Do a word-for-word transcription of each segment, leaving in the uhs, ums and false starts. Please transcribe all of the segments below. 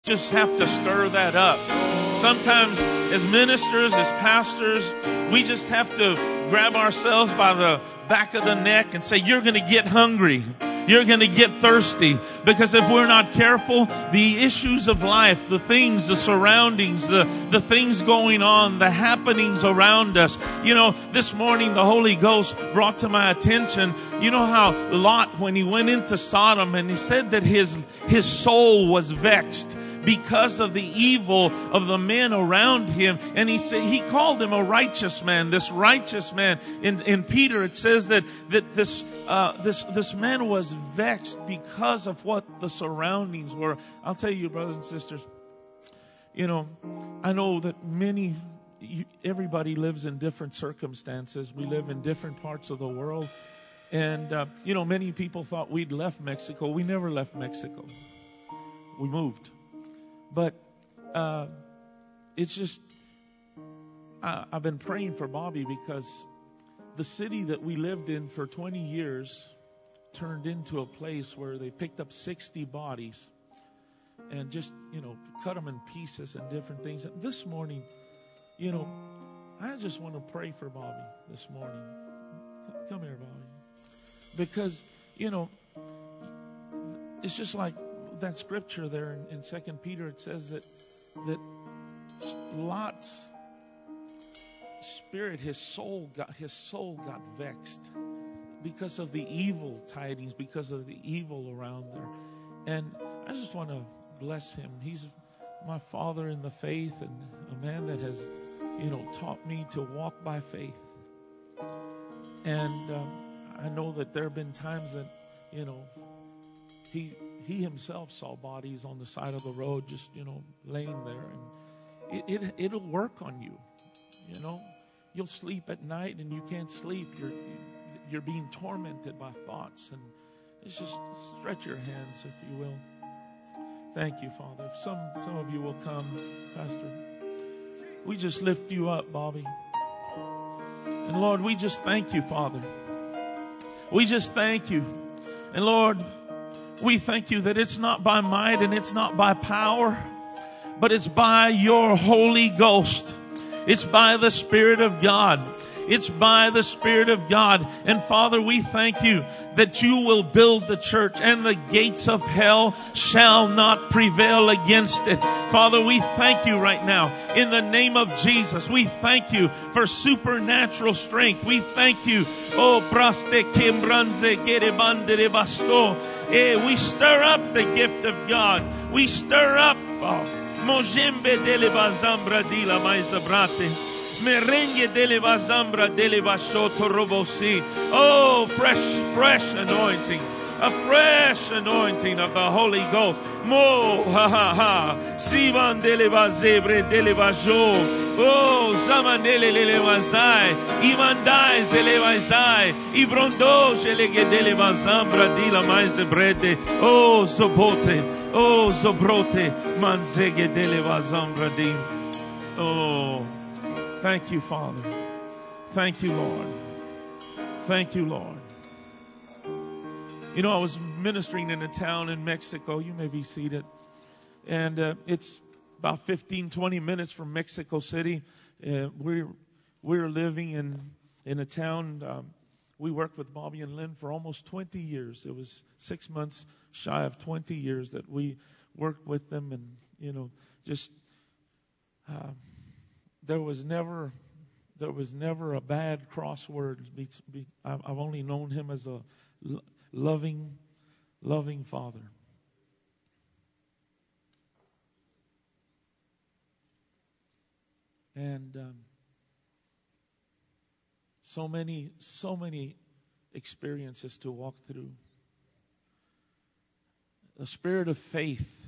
Just have to stir that up. Sometimes as ministers, as pastors, we just have to grab ourselves by the back of the neck and say, you're going to get hungry. You're going to get thirsty. Because if we're not careful, the issues of life, the things, the surroundings, the, the things going on, the happenings around us. You know, this morning the Holy Ghost brought to my attention, you know how Lot, when he went into Sodom, and he said that his, his soul was vexed because of the evil of the men around him. And he said, he called him a righteous man, this righteous man. In, in Peter, it says that, that this, uh, this, this man was vexed because of what the surroundings were. I'll tell you, brothers and sisters, you know, I know that many, you, everybody lives in different circumstances. We live in different parts of the world. And, uh, you know, many people thought we'd left Mexico. We never left Mexico. We moved. But uh, it's just, I, I've been praying for Bobby because the city that we lived in for twenty years turned into a place where they picked up sixty bodies and just, you know, cut them in pieces and different things. And this morning, you know, I just want to pray for Bobby this morning. Come here, Bobby. Because, you know, it's just like that scripture there in, in Second Peter. It says that that Lot's spirit, his soul got his soul got vexed because of the evil tidings, because of the evil around there. And I just want to bless him. He's my father in the faith and a man that has, you know, taught me to walk by faith. And um, I know that there have been times that, you know, he He himself saw bodies on the side of the road, just, you know, laying there. And it, it, it'll work on you, you know. You'll sleep at night and you can't sleep. You're, you're being tormented by thoughts. And it's just stretch your hands, if you will. Thank you, Father. If some, some of you will come, Pastor. We just lift you up, Bobby. And Lord, we just thank you, Father. We just thank you. And Lord, we thank you that it's not by might and it's not by power, but it's by your Holy Ghost. It's by the Spirit of God. It's by the Spirit of God. And Father, we thank you that you will build the church and the gates of hell shall not prevail against it. Father, we thank you right now in the name of Jesus. We thank you for supernatural strength. We thank you. Oh, praste kembranze gerebandere basto. Eh, we stir up the gift of God. We stir up. Mojembe dele bazambra di la maizabrate. Merengue dele bazambra dele bashoto robosi. Oh, fresh, fresh anointing. A fresh anointing of the Holy Ghost. Mo, ha ha ha. Sivan dele bazebre dele bajo. Oh, zamanele lele mazai. Imandai zele mazai. Ibrondo jelege dele bazambra di la maizebrete. Oh, zobote. Oh, zobrote. Manzege dele bazambra di. Oh, thank you, Father. Thank you, Lord. Thank you, Lord. You know, I was ministering in a town in Mexico. You may be seated. And uh, it's about fifteen, twenty minutes from Mexico City. Uh, we're, we're living in, in a town. Um, we worked with Bobby and Lynn for almost twenty years. It was six months shy of twenty years that we worked with them. And, you know, just uh, there was never... There was never a bad crossword. I've only known him as a loving, loving father. And um, so many, so many experiences to walk through. A spirit of faith.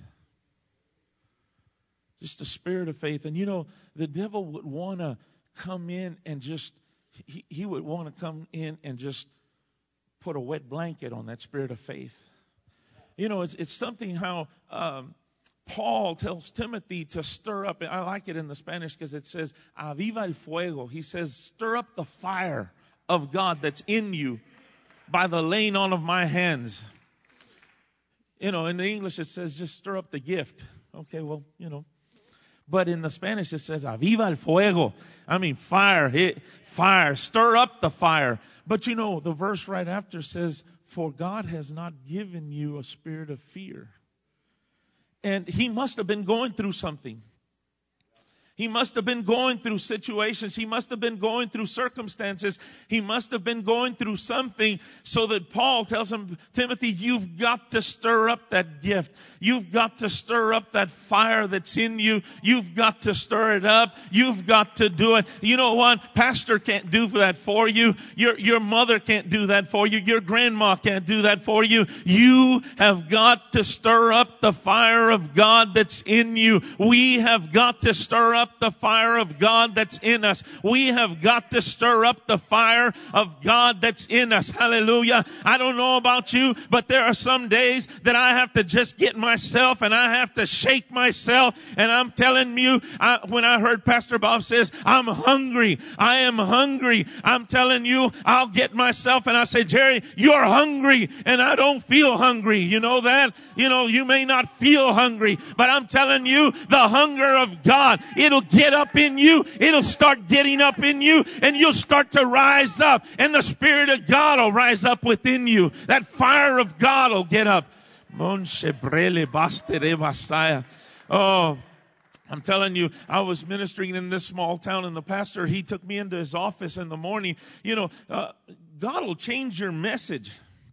Just a spirit of faith. And you know, the devil would want to come in and just, he, he would want to come in and just put a wet blanket on that spirit of faith. You know, it's, it's something how um, Paul tells Timothy to stir up. I like it in the Spanish because it says, aviva el fuego. He says, stir up the fire of God that's in you by the laying on of my hands. You know, in the English it says, just stir up the gift Okay, well, you know. But in the Spanish it says, aviva el fuego. I mean, fire, hit, fire, stir up the fire. But you know, the verse right after says, for God has not given you a spirit of fear. And he must have been going through something. He must have been going through situations. He must have been going through circumstances. He must have been going through something so that Paul tells him, Timothy, you've got to stir up that gift. You've got to stir up that fire that's in you. You've got to stir it up. You've got to do it. You know what? Pastor can't do that for you. Your, your mother can't do that for you. Your grandma can't do that for you. You have got to stir up the fire of God that's in you. We have got to stir up the fire of God that's in us. We have got to stir up the fire of God that's in us. Hallelujah. I don't know about you, but there are some days that I have to just get myself and I have to shake myself. And I'm telling you, I, when I heard Pastor Bob says, I'm hungry. I am hungry. I'm telling you, I'll get myself and I say, Jerry, you're hungry and I don't feel hungry. You know that? You know, you may not feel hungry, but I'm telling you, the hunger of God, it It'll get up in you. It'll start getting up in you and you'll start to rise up and the Spirit of God will rise up within you. That fire of God will get up. Oh, I'm telling you, I was ministering in this small town and the pastor, he took me into his office in the morning. You know, uh, God will change your message.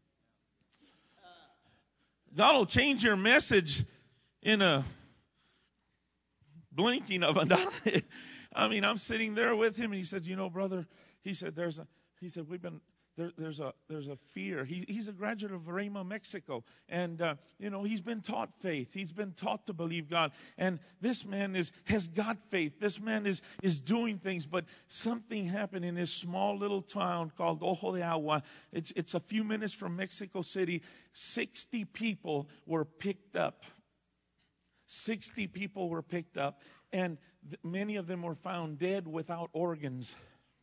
God will change your message in a blinking of an eye. I mean, I'm sitting there with him, and he said, "You know, brother," he said, "There's a," he said, "We've been there, there's a there's a fear." He he's a graduate of Rhema, Mexico, and uh, you know, he's been taught faith. He's been taught to believe God, and this man is has got faith. This man is is doing things, but something happened in his small little town called Ojo de Agua. It's it's a few minutes from Mexico City. Sixty people were picked up. sixty people were picked up, and th- many of them were found dead without organs.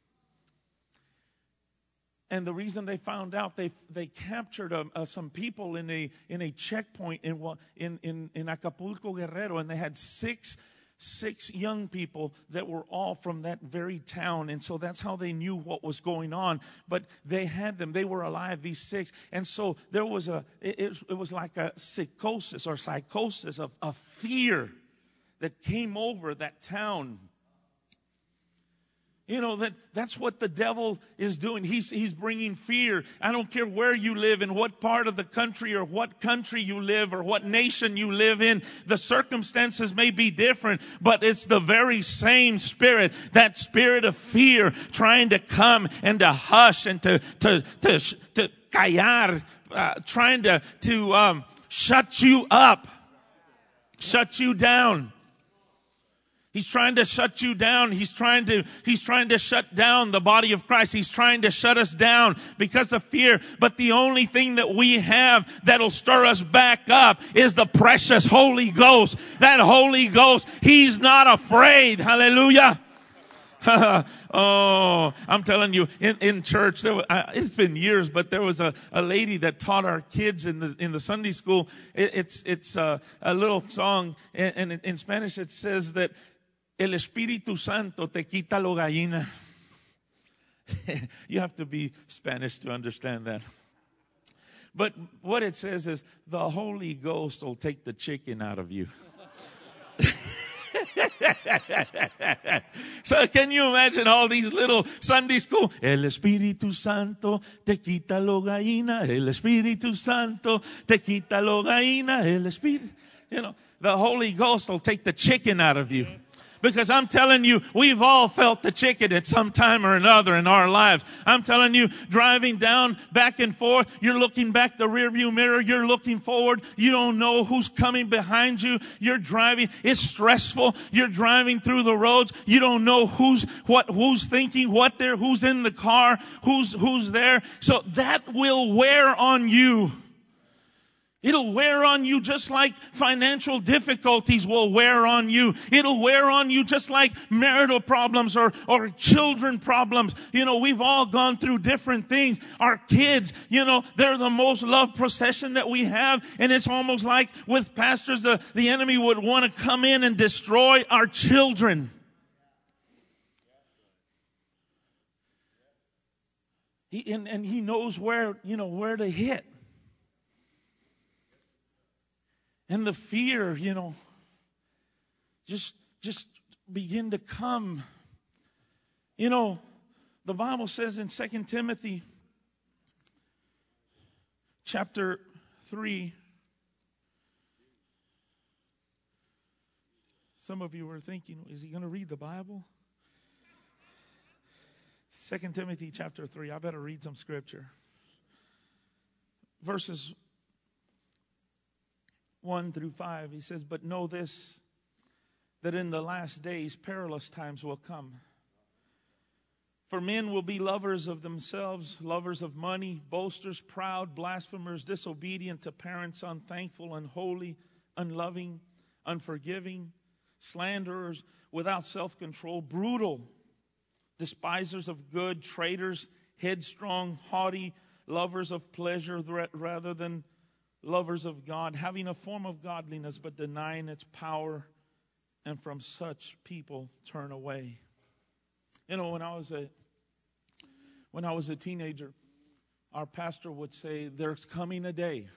And the reason they found out, they they captured uh, uh, some people in a in a checkpoint in in in, in Acapulco, Guerrero, and they had six six young people that were all from that very town, and so that's how they knew what was going on. But they had them; they were alive, these six, and so there was a it, it was like a psychosis or psychosis of, of fear that came over that town. You know, that that's what the devil is doing. He's he's bringing fear. I don't care where you live, in what part of the country or what country you live or what nation you live in. The circumstances may be different, but it's the very same spirit, that spirit of fear trying to come and to hush and to to to, to callar, uh, trying to, to um, shut you up, shut you down. He's trying to shut you down. He's trying to, he's trying to shut down the body of Christ. He's trying to shut us down because of fear. But the only thing that we have that'll stir us back up is the precious Holy Ghost. That Holy Ghost, He's not afraid. Hallelujah. Oh, I'm telling you, in, in church, there was, uh, it's been years, but there was a, a lady that taught our kids in the in the Sunday school. It, it's it's a, a little song, and, and in Spanish it says that El Espíritu Santo te quita lo gallina. You have to be Spanish to understand that. But what it says is the Holy Ghost will take the chicken out of you. So can you imagine all these little Sunday school? El Espíritu Santo te quita lo gallina. El Espíritu Santo te quita lo gallina. El Espíritu. You know, the Holy Ghost will take the chicken out of you. Because I'm telling you, we've all felt the chicken at some time or another in our lives. I'm telling you, driving down back and forth, you're looking back the rearview mirror, you're looking forward, you don't know who's coming behind you, you're driving, it's stressful, you're driving through the roads, you don't know who's, what, who's thinking, what they're, who's in the car, who's, who's there. So that will wear on you. It'll wear on you just like financial difficulties will wear on you. It'll wear on you just like marital problems or, or children problems. You know, we've all gone through different things. Our kids, you know, they're the most loved possession that we have. And it's almost like with pastors, the, the enemy would want to come in and destroy our children. He, and, and he knows where, you know, where to hit. And the fear, you know, just, just begin to come. You know, the Bible says in Second Timothy chapter three, some of you were thinking, is he going to read the Bible? Second Timothy chapter three, I better read some scripture. Verses one through five, he says, but know this, that in the last days perilous times will come. For men will be lovers of themselves, lovers of money, boasters, proud, blasphemers, disobedient to parents, unthankful, unholy, unloving, unforgiving, slanderers, without self-control, brutal, despisers of good, traitors, headstrong, haughty, lovers of pleasure rather than lovers of God, having a form of godliness but denying its power, and from such people turn away. You know, when I was a when I was a teenager, our pastor would say, there's coming a day.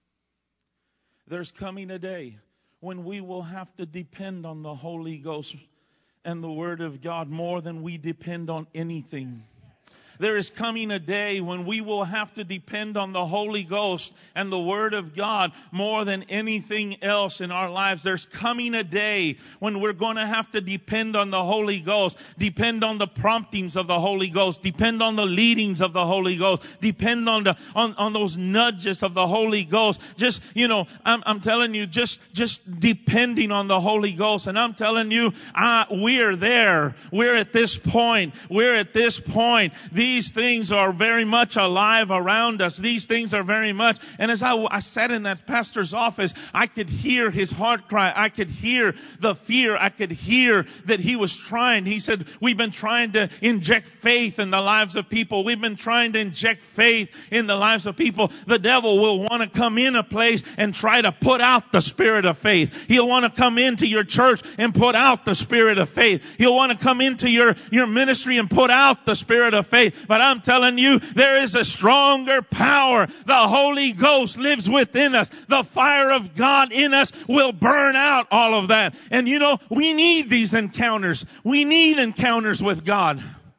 There's coming a day when we will have to depend on the Holy Ghost and the Word of God more than we depend on anything. There is coming a day when we will have to depend on the Holy Ghost and the Word of God more than anything else in our lives. There's coming a day when we're going to have to depend on the Holy Ghost, depend on the promptings of the Holy Ghost, depend on the leadings of the Holy Ghost, depend on the on, on those nudges of the Holy Ghost. Just, you know, I'm, I'm telling you, just just depending on the Holy Ghost. And I'm telling you, uh, we're there. We're at this point. We're at this point. These things are very much alive around us. These things are very much. And as I, I sat in that pastor's office, I could hear his heart cry. I could hear the fear. I could hear that he was trying. He said, we've been trying to inject faith in the lives of people. We've been trying to inject faith in the lives of people. The devil will want to come in a place and try to put out the spirit of faith. He'll want to come into your church and put out the spirit of faith. He'll want to come into your, your ministry and put out the spirit of faith. But I'm telling you, there is a stronger power. The Holy Ghost lives within us. The fire of God in us will burn out all of that. And you know, we need these encounters. We need encounters with God.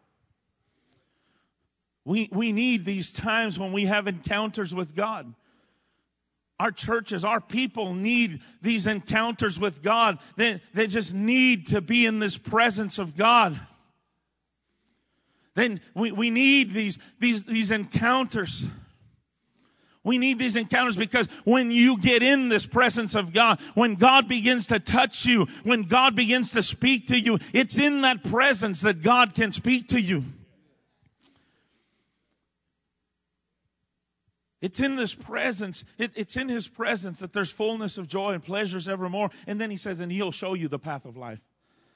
We, we need these times when we have encounters with God. Our churches, our people need these encounters with God. They, they just need to be in this presence of God. Then we, we need these, these, these encounters. We need these encounters because when you get in this presence of God, when God begins to touch you, when God begins to speak to you, it's in that presence that God can speak to you. It's in this presence, it, it's in His presence that there's fullness of joy and pleasures evermore. And then He says, and He'll show you the path of life.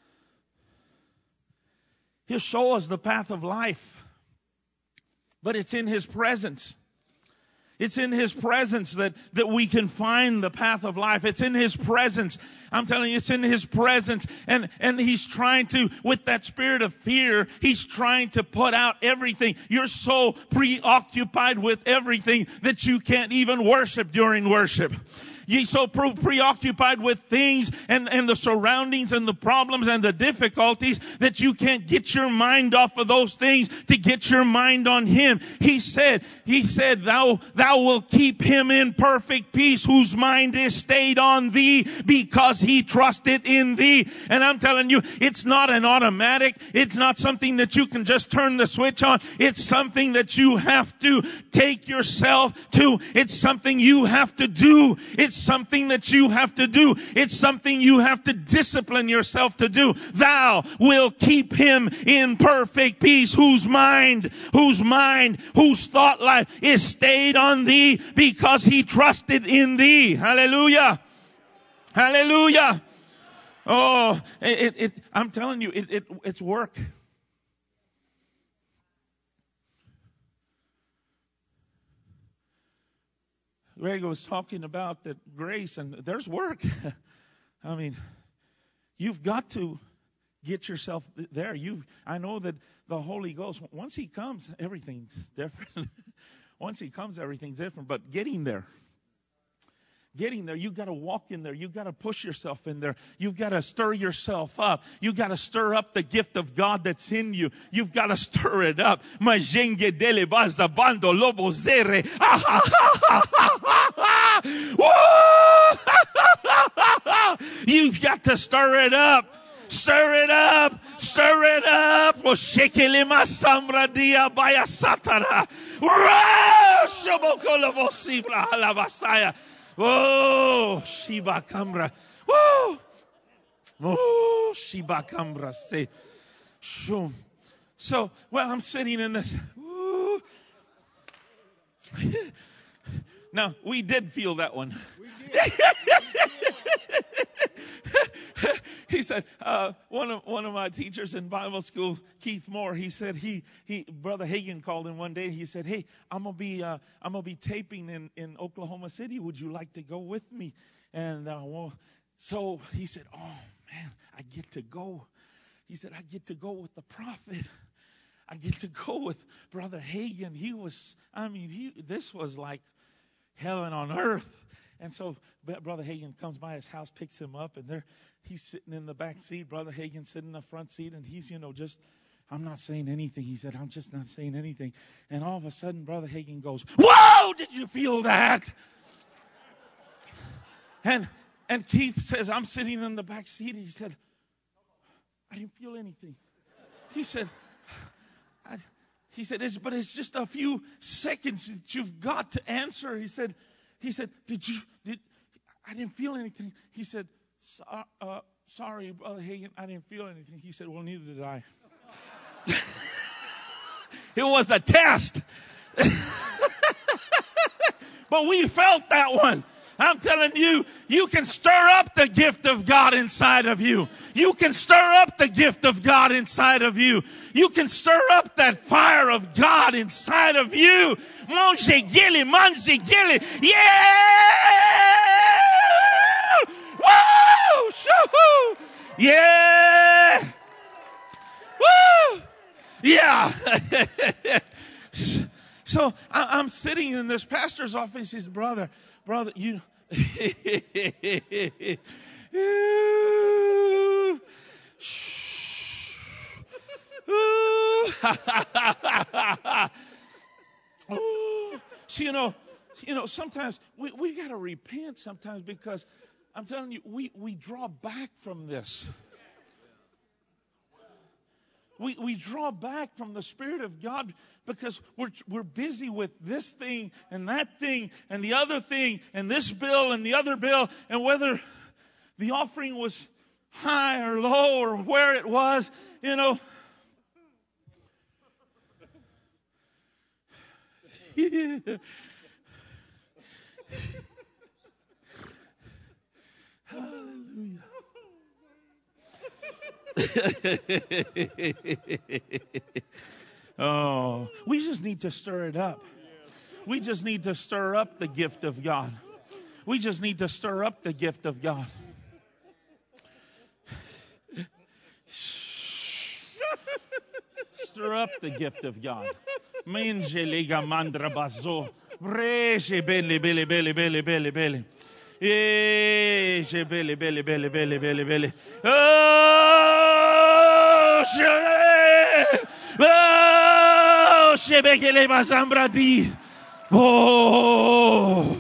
He'll show us the path of life. But it's in His presence. It's in His presence that, that we can find the path of life. It's in His presence. I'm telling you, it's in His presence. And, and He's trying to, with that spirit of fear, He's trying to put out everything. You're so preoccupied with everything that you can't even worship during worship. You're so pre- preoccupied with things and, and the surroundings and the problems and the difficulties that you can't get your mind off of those things to get your mind on Him. He said, He said, thou, thou will keep him in perfect peace whose mind is stayed on Thee because he trusted in Thee. And I'm telling you, it's not an automatic. It's not something that you can just turn the switch on. It's something that you have to take yourself to. It's something you have to do. It's something that you have to do. It's something you have to discipline yourself to do. Thou will keep him in perfect peace, whose mind, whose mind, whose thought life is stayed on thee, because he trusted in thee. Hallelujah. Hallelujah. Oh, it, it, I'm telling you, it, it, it's work. Greg was talking about that grace, and there's work. I mean, you've got to get yourself there. You, I know that the Holy Ghost, once he comes, everything's different. Once he comes, everything's different. But getting there, getting there, you've got to walk in there. You've got to push yourself in there. You've got to stir yourself up. You've got to stir up the gift of God that's in you. You've got to stir it up. You've got to stir it up. Stir it up. Stir it up. Oh, Shiba Kamra. Oh, oh, Shiba Kamra. Say, shum. So, well, I'm sitting in this. Ooh. Now, we did feel that one. He said, uh, one of one of my teachers in Bible school, Keith Moore, he said he he Brother Hagin called him one day. And he said, "Hey, I'm gonna be uh, I'm gonna be taping in, in Oklahoma City. Would you like to go with me?" And uh, well, so he said, "Oh man, I get to go." He said, "I get to go with the prophet. I get to go with Brother Hagin. He was, I mean, he this was like heaven on earth." And so Brother Hagin comes by his house, picks him up, and there he's sitting in the back seat. Brother Hagin sitting in the front seat, and he's, you know, just, I'm not saying anything. He said, I'm just not saying anything. And all of a sudden, Brother Hagin goes, "Whoa, did you feel that?" And and Keith says, I'm sitting in the back seat. He said, "I didn't feel anything." He said, I, he said, it's, but it's just a few seconds that you've got to answer. He said, He said, did you, did, I didn't feel anything. He said, so, uh, sorry, Brother Hagin, I didn't feel anything. He said, well, neither did I. It was a test. But we felt that one. I'm telling you, you can stir up the gift of God inside of you. You can stir up the gift of God inside of you. You can stir up that fire of God inside of you. Monje gili, manje gili. Yeah! Woo! Shoo! Yeah! Woo! Yeah! So I, I'm sitting in this pastor's office. He says, brother, brother, you. So, you know, you know, sometimes we, we got to repent sometimes, because I'm telling you, we, we draw back from this. We we draw back from the Spirit of God because we're we're busy with this thing and that thing and the other thing and this bill and the other bill, and whether the offering was high or low or where it was, you know. Hallelujah. Oh, we just need to stir it up. We just need to stir up the gift of God. We just need to stir up the gift of God. Stir up the gift of God. Menjeliga mandra bazo. Breje bele bele bele bele bele bele. Eh, je bele bele bele bele bele bele. Oh, je, oh, je bekele bazambra di. Oh.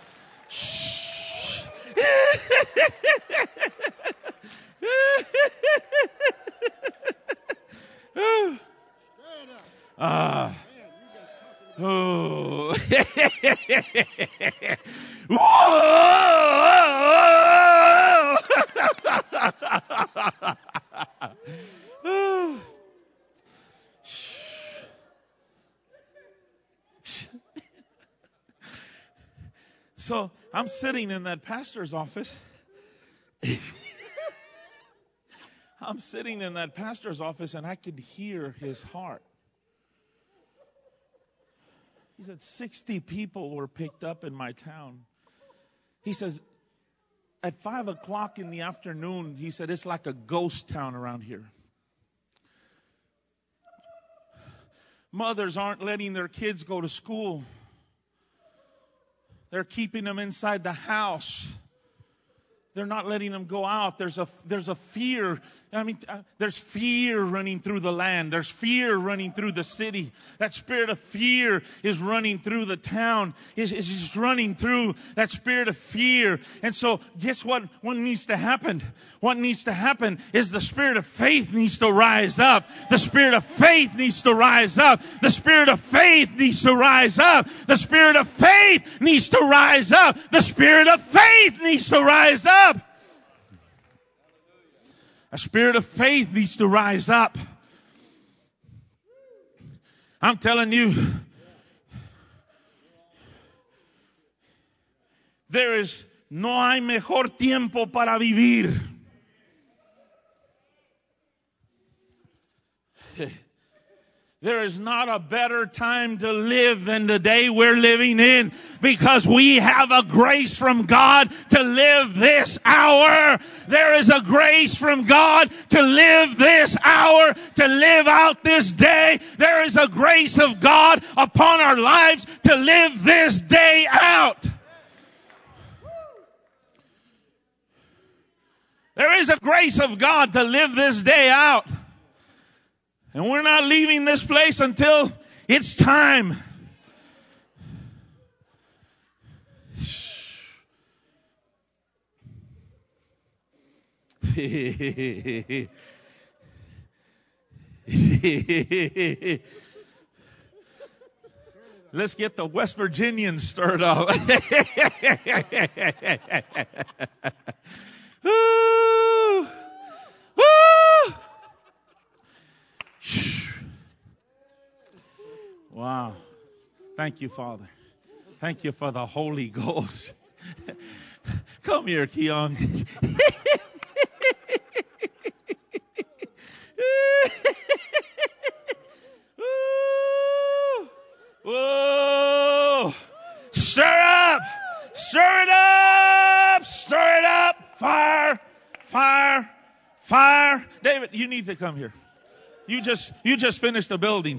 Ah. Oh. Whoa! So I'm sitting in that pastor's office. I'm sitting in that pastor's office and I could hear his heart. He said, sixty people were picked up in my town. He says, at five o'clock in the afternoon, he said, it's like a ghost town around here. Mothers aren't letting their kids go to school. They're keeping them inside the house. They're not letting them go out. There's a, there's a fear. I mean, uh, there's fear running through the land. There's fear running through the city. That spirit of fear is running through the town. It's, it's just running through that spirit of fear. And so guess what? What needs to happen? What needs to happen is the spirit of faith needs to rise up. The spirit of faith needs to rise up. The spirit of faith needs to rise up. The spirit of faith needs to rise up. The spirit of faith needs to rise up. A spirit of faith needs to rise up. I'm telling you, there is no hay mejor tiempo para vivir. There is not a better time to live than the day we're living in, because we have a grace from God to live this hour. There is a grace from God to live this hour, to live out this day. There is a grace of God upon our lives to live this day out. There is a grace of God to live this day out. And we're not leaving this place until it's time. Let's get the West Virginians stirred up. Woo! Woo! Wow. Thank you, Father. Thank you for the Holy Ghost. Come here, Keon. Whoa. Stir up. Stir it up. Stir it up. Fire. Fire. Fire. David, you need to come here. You just you just finished the building.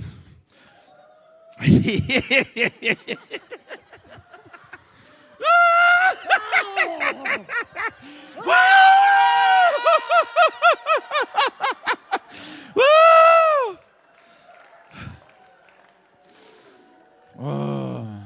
Oh.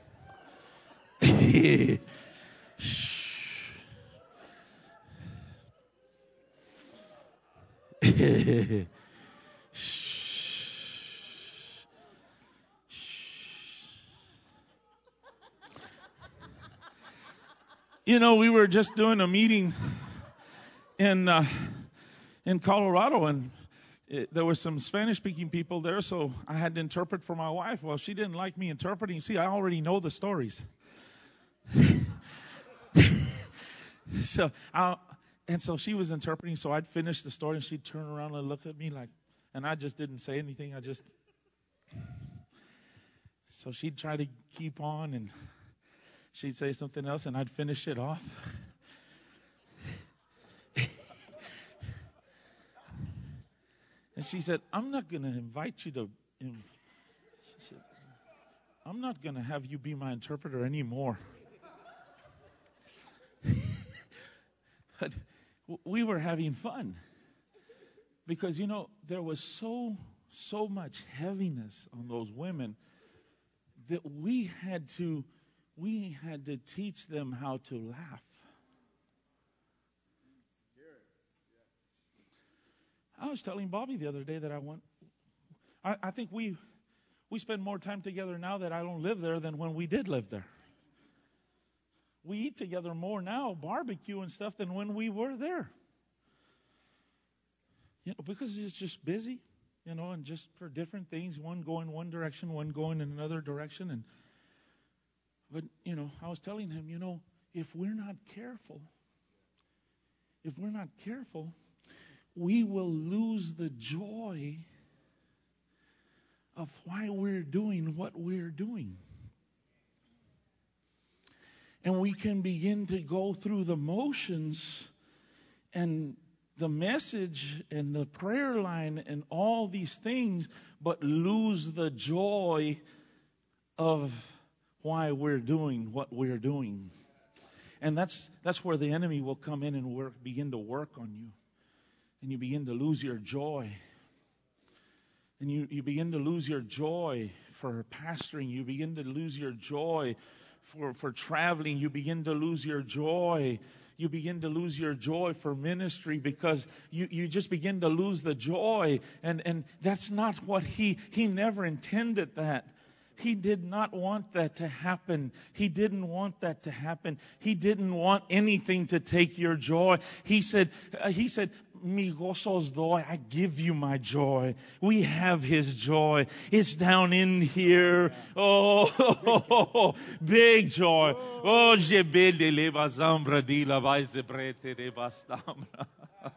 You know, we were just doing a meeting in uh, in Colorado, and it, there were some Spanish-speaking people there, so I had to interpret for my wife. Well, she didn't like me interpreting. See, I already know the stories. so, I, and so she was interpreting, so I'd finish the story, and she'd turn around and look at me like, and I just didn't say anything. I just, so she'd try to keep on, and she'd say something else, and I'd finish it off. And she said, I'm not going to invite you to, she said, I'm not going to have you be my interpreter anymore. But we were having fun. Because, you know, there was so, so much heaviness on those women that we had to, we had to teach them how to laugh. I was telling Bobby the other day that I want, I, I think we we spend more time together now that I don't live there than when we did live there. We eat together more now, barbecue and stuff, than when we were there. You know, because it's just busy, you know, and just for different things, one going one direction, one going in another direction. And But, you know, I was telling him, you know, if we're not careful, if we're not careful, we will lose the joy of why we're doing what we're doing. And we can begin to go through the motions and the message and the prayer line and all these things, but lose the joy of why we're doing what we're doing. And that's that's where the enemy will come in and work, begin to work on you. And you begin to lose your joy. And you, you begin to lose your joy for pastoring. You begin to lose your joy for, for traveling. You begin to lose your joy. You begin to lose your joy for ministry because you, you just begin to lose the joy. And, and that's not what he, he never intended that. He did not want that to happen. He didn't want that to happen. He didn't want anything to take your joy. He said, uh, he said, mi gozo os doy, I give you my joy. We have His joy. It's down in here. Oh, oh, oh, oh big joy. Oh, jebele leva zambra di la vai zebrete de bastamra.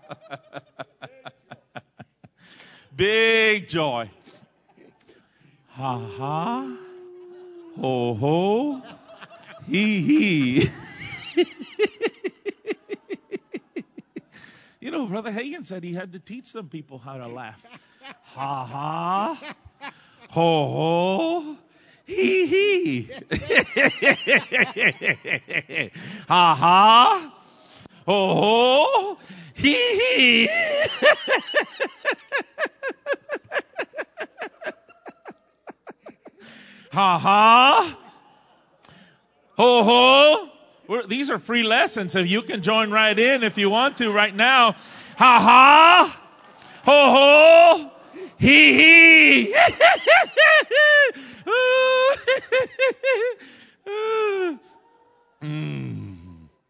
Big joy. Ha ha, ho ho, he he. You know, Brother Hagin said he had to teach some people how to laugh. Ha ha, ho ho, he he. Ha ha, ho ho, he he. Ha ha. Ho ho. We're, these are free lessons, so you can join right in if you want to right now. Ha ha. Ho ho. He he. mm.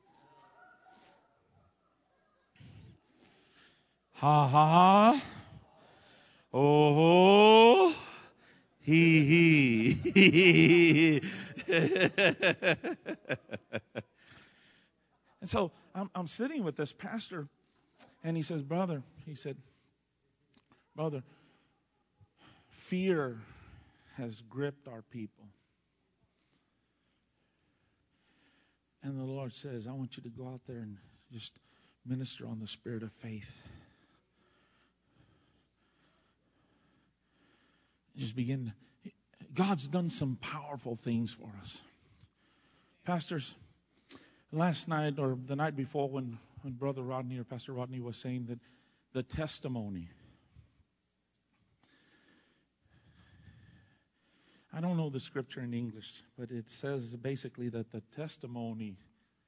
Ha ha. Ho ho. He, he. And so I'm, I'm sitting with this pastor, and he says, brother, he said, brother, fear has gripped our people. And the Lord says, I want you to go out there and just minister on the spirit of faith. Just begin. God's done some powerful things for us. Pastors, last night or the night before when, when Brother Rodney or Pastor Rodney was saying that the testimony. I don't know the scripture in English, but it says basically that the testimony,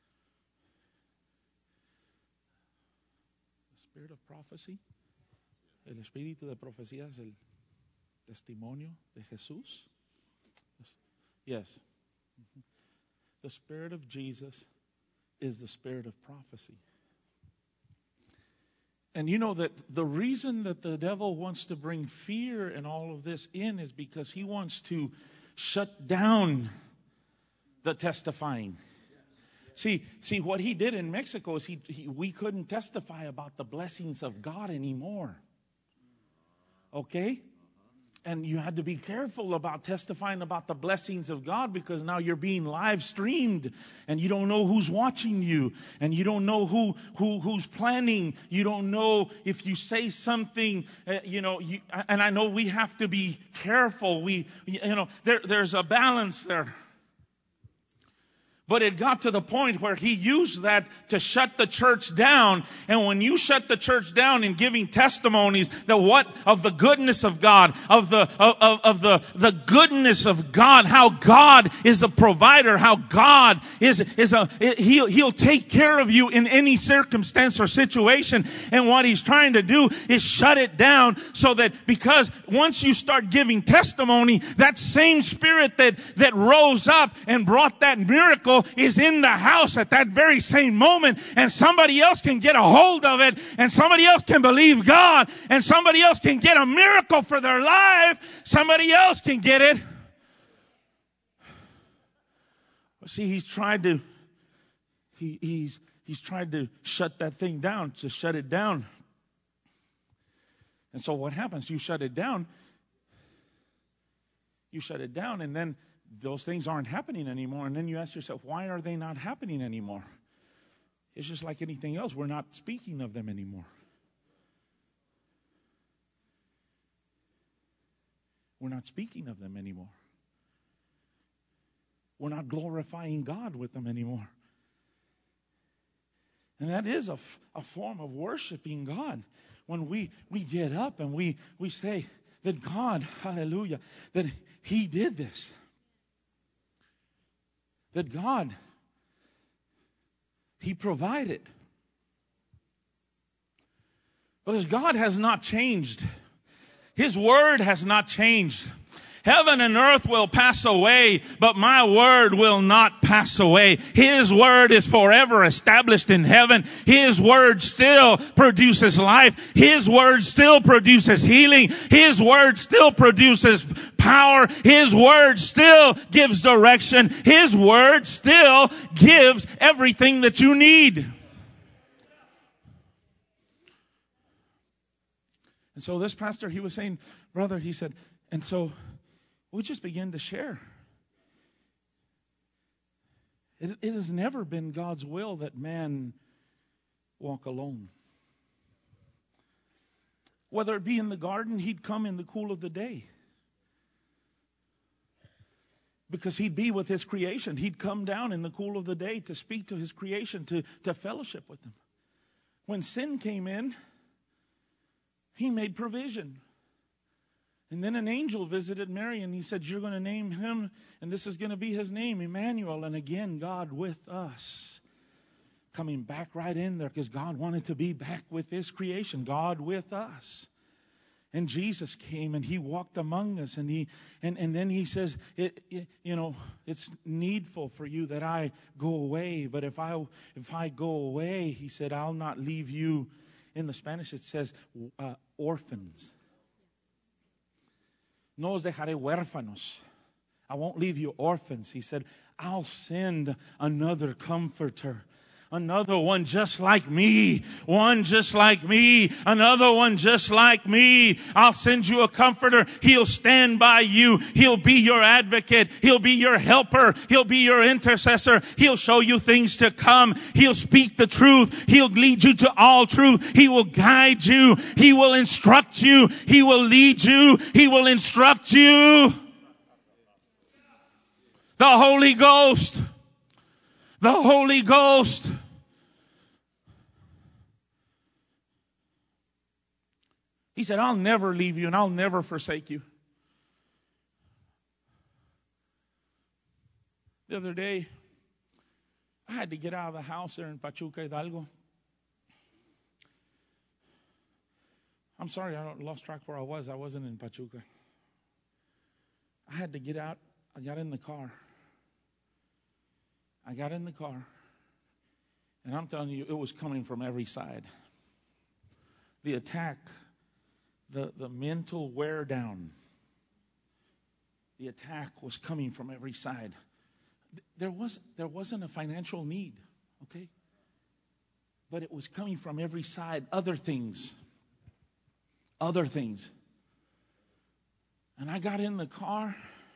the spirit of prophecy, el espíritu de profecía es el testimonio de Jesús. Yes. Mm-hmm. The spirit of Jesus is the spirit of prophecy. And you know that the reason that the devil wants to bring fear and all of this in is because he wants to shut down the testifying. See, see what he did in Mexico is he, he we couldn't testify about the blessings of God anymore. Okay? And you had to be careful about testifying about the blessings of God because now you're being live streamed and you don't know who's watching you and you don't know who who who's planning. You don't know if you say something, uh, you know, you, and I know we have to be careful. We, you know, there there's a balance there. But it got to the point where he used that to shut the church down. And when you shut the church down in giving testimonies that what of the goodness of God, of the of, of the the goodness of God, how God is a provider, how God is is a he'll he'll take care of you in any circumstance or situation. And what he's trying to do is shut it down so that because once you start giving testimony, that same spirit that that rose up and brought that miracle is in the house at that very same moment, and somebody else can get a hold of it, and somebody else can believe God, and somebody else can get a miracle for their life. Somebody else can get it. see, he's tried to, he, he's, he's tried to shut that thing down, to shut it down. And so what happens? You shut it down. You shut it down, and then those things aren't happening anymore. And then you ask yourself, why are they not happening anymore? It's just like anything else. We're not speaking of them anymore. We're not speaking of them anymore. We're not glorifying God with them anymore. And that is a, a form of worshiping God. When we, we get up and we, we say that God, hallelujah, that He did this. That God, He provided. Because God has not changed. His word has not changed. Heaven and earth will pass away, but my word will not pass away. His word is forever established in heaven. His word still produces life. His word still produces healing. His word still produces power. His word still gives direction. His word still gives everything that you need. And so this pastor, he was saying, brother, he said, and so we just begin to share. It, it has never been God's will that man walk alone. Whether it be in the garden, He'd come in the cool of the day. Because He'd be with His creation. He'd come down in the cool of the day to speak to His creation, to, to fellowship with them. When sin came in, He made provision. And then an angel visited Mary and he said, you're going to name him, and this is going to be his name, Emmanuel. And again, God with us. Coming back right in there because God wanted to be back with His creation. God with us. And Jesus came and He walked among us. And he and, and then He says, it, it, you know, it's needful for you that I go away. But if I if I go away, He said, I'll not leave you. In the Spanish it says uh, orphans. No os dejaré huérfanos. I won't leave you orphans. He said, I'll send another comforter. Another one just like me. One just like me. Another one just like me. I'll send you a comforter. He'll stand by you. He'll be your advocate. He'll be your helper. He'll be your intercessor. He'll show you things to come. He'll speak the truth. He'll lead you to all truth. He will guide you. He will instruct you. He will lead you. He will instruct you. The Holy Ghost. The Holy Ghost. He said, I'll never leave you and I'll never forsake you. The other day, I had to get out of the house there in Pachuca, Hidalgo. I'm sorry, I lost track where I was. I wasn't in Pachuca. I had to get out. I got in the car. I got in the car, and I'm telling you, it was coming from every side. The attack, the, the mental wear down, the attack was coming from every side. There was, there wasn't a financial need, okay? But it was coming from every side, other things, other things. And I got in the car,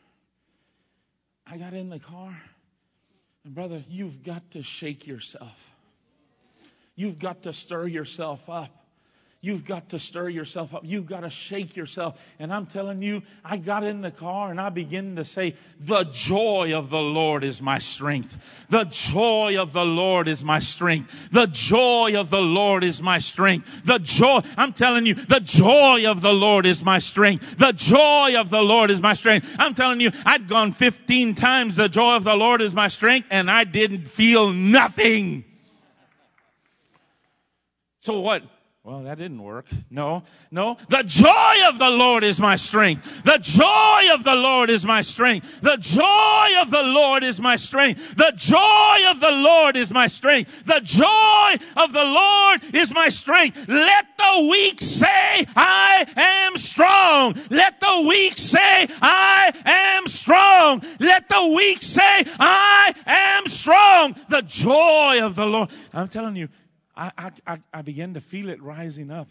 I got in the car, and brother, you've got to shake yourself. You've got to stir yourself up. You've got to stir yourself up. You've got to shake yourself. And I'm telling you, I got in the car and I began to say, the joy of the Lord is my strength. The joy of the Lord is my strength. The joy of the Lord is my strength. The joy, I'm telling you, the joy of the Lord is my strength. The joy of the Lord is my strength. I'm telling you, I'd gone fifteen times, the joy of the Lord is my strength, and I didn't feel nothing. So what? Well, that didn't work. No, no. The joy of the Lord is my strength. The joy of the Lord is my strength. The joy of the Lord is my strength. The joy of the Lord is my strength. The joy of the Lord is my strength. Let the weak say, I am strong. Let the weak say, I am strong. Let the weak say, I am strong. The joy of the Lord. I'm telling you, I, I, I began to feel it rising up.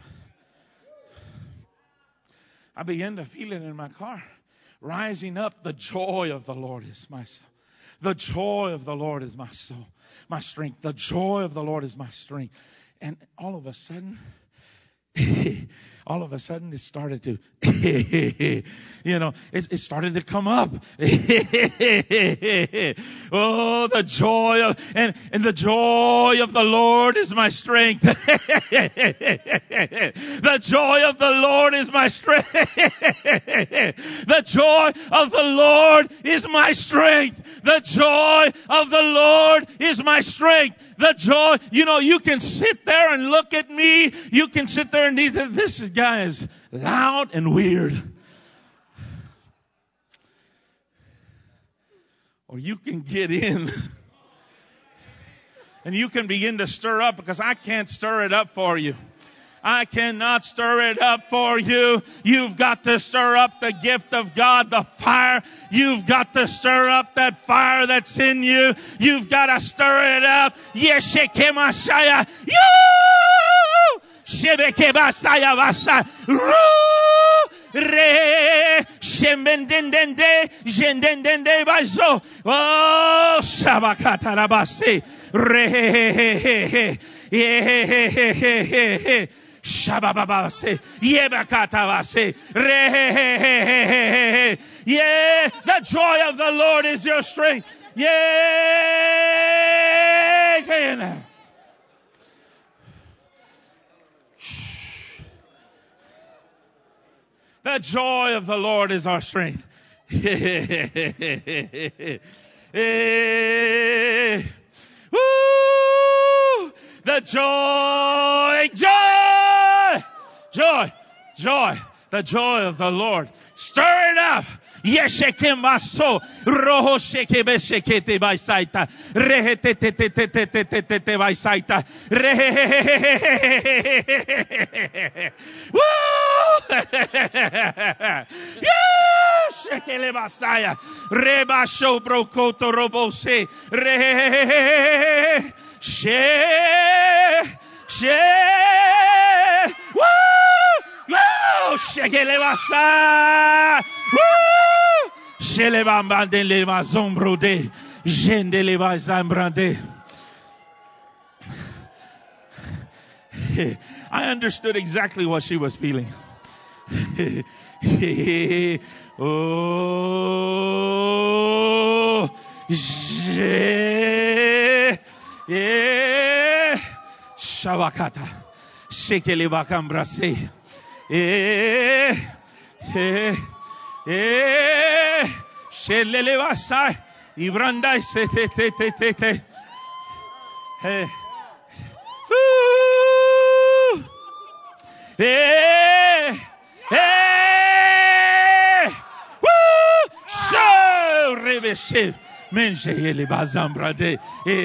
I began to feel it in my car, rising up. The joy of the Lord is my soul. The joy of the Lord is my soul, my strength. The joy of the Lord is my strength. And all of a sudden, all of a sudden it started to, you know, it, it started to come up. Oh, the joy of, and, and the joy of the Lord is my strength. The joy of the Lord is my strength. The joy of the Lord is my strength. The joy of the Lord is my strength. The joy, you know, you can sit there and look at me. You can sit there and either this guy is loud and weird. Or you can get in and you can begin to stir up, because I can't stir it up for you. I cannot stir it up for you. You've got to stir up the gift of God, the fire. You've got to stir up that fire that's in you. You've got to stir it up. Yesheke Messiah. You! Shebeke Messiah Vasa. Ru! Re! Shembendende. Jendendende Bazo. Oh, Shabakata Rabase. Re! Yeah. Shabababase, yebakatavase, re. Yeah, the joy of the Lord is your strength. Yeah, the joy of the Lord is our strength. Woo! The joy, joy, joy, joy, the joy of the Lord. Stir it up. Yesheke maso, roho sheke beshekete baisaita, rehete te te te te te te te te baisaita, rehe. Woo! Yesheke le basaya, reba sho brokoto robose, rehe. She, she, woo, woo, shekele basa, woo, shele bambande le mazombrode, jende le bazambrande. I understood exactly what she was feeling. Oh, she. Yeah, Shavakata, Shekele Bakambrase, eh, eh, eh, Shelele Vasai, Ibranda, se te te te te te, eh, eh, eh, woo, so rebeshe. Menje ele bazambrade.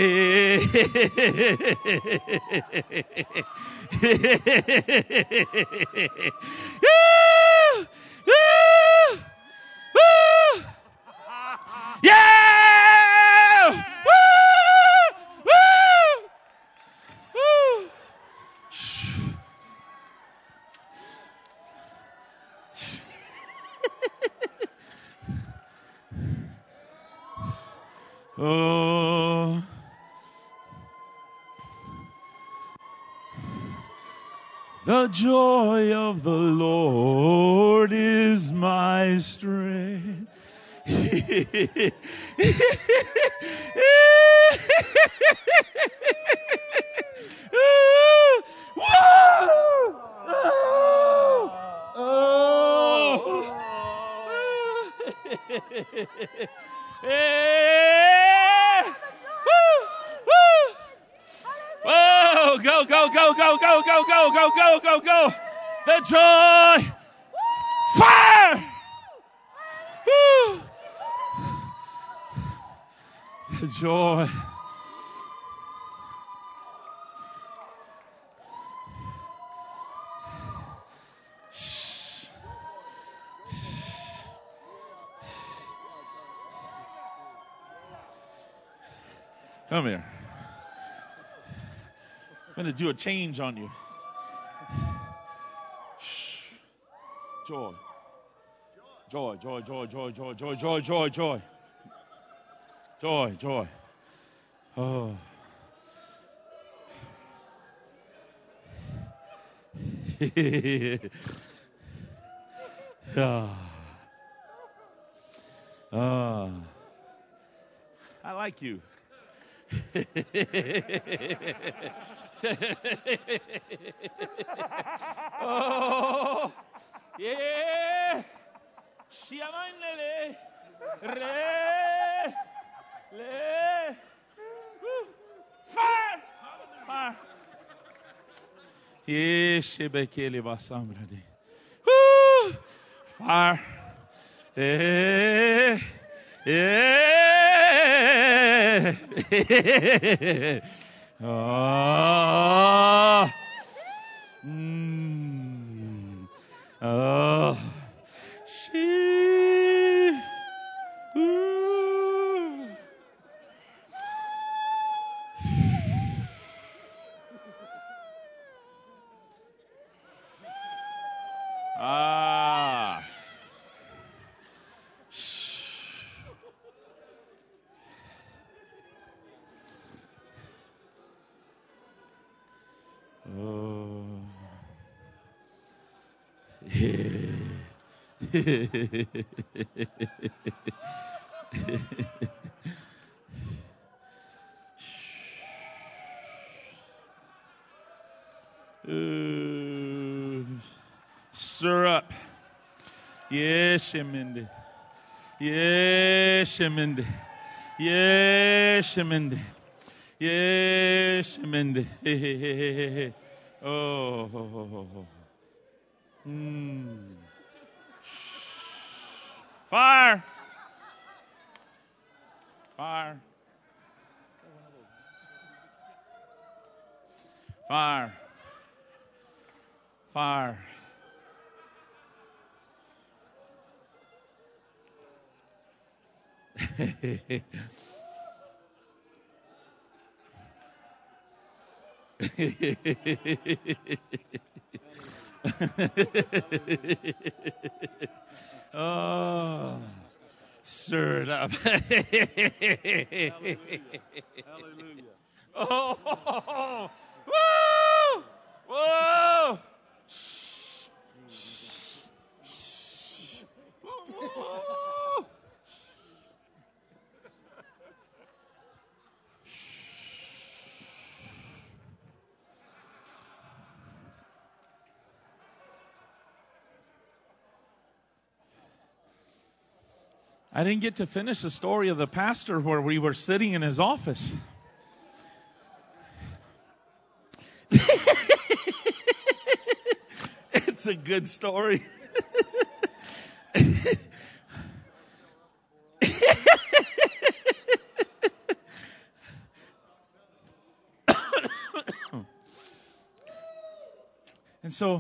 Yeah! Woo! Woo! Oh, the joy of the Lord is my strength. Oh, God. go, go, go, go, go, go, go, go, go, go, go. The joy. Fire. Woo. The joy. Come here. I'm going to do a change on you. Shh. Joy. Joy, joy, joy, joy, joy, joy, joy, joy, joy. Joy, joy. Oh. Ah. Ah. I like you. Oh, yeah. Shiamanele. Re. Le. Woo. Fire. Fire. Yes, shebekele basambrade. Woo. Fire. Eh. Eh. Oh. Mm. Oh. She. Ooh. Ah. Oh. uh, stir up. Yes, Sheminde. Yes, Sheminde. Yes, Sheminde. Yes, Sheminde. Oh, oh, oh, oh. Mm. Fire. Fire. Fire. Fire. Oh, stir it up. Hallelujah. Hallelujah. Oh, woo! Whoa! Shh. Shh. Shh. Whoa. I didn't get to finish the story of the pastor where we were sitting in his office. It's a good story. And so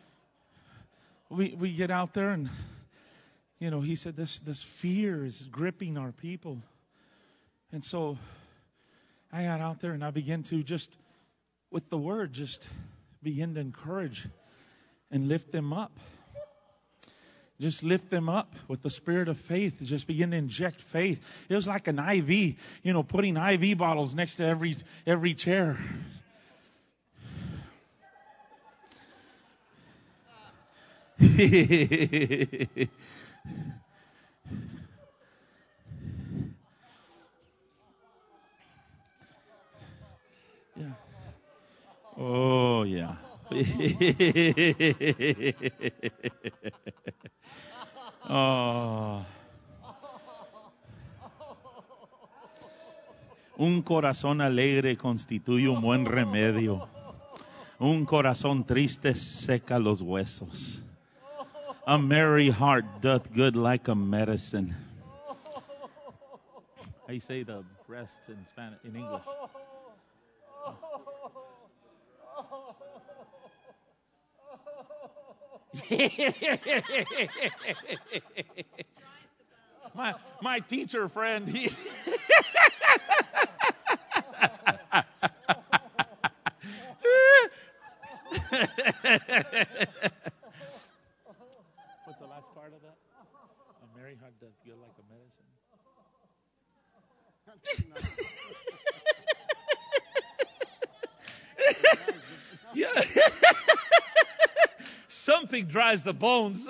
we we get out there and, you know, he said this, this fear is gripping our people. And so I got out there and I began to just, with the word, just begin to encourage and lift them up. Just lift them up with the spirit of faith. Just begin to inject faith. It was like an I V, you know, putting I V bottles next to every every chair. Yeah. Oh, yeah. Oh. Un corazón alegre constituye un buen remedio. Un corazón triste seca los huesos. A merry heart doth good like a medicine. How you say the rest in Spanish, in English? my my teacher friend, he what's the last part of that? A merry heart does good like a medicine. Yeah. Something dries the bones.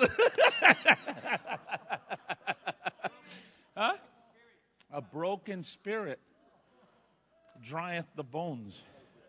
Huh? A broken spirit drieth the bones.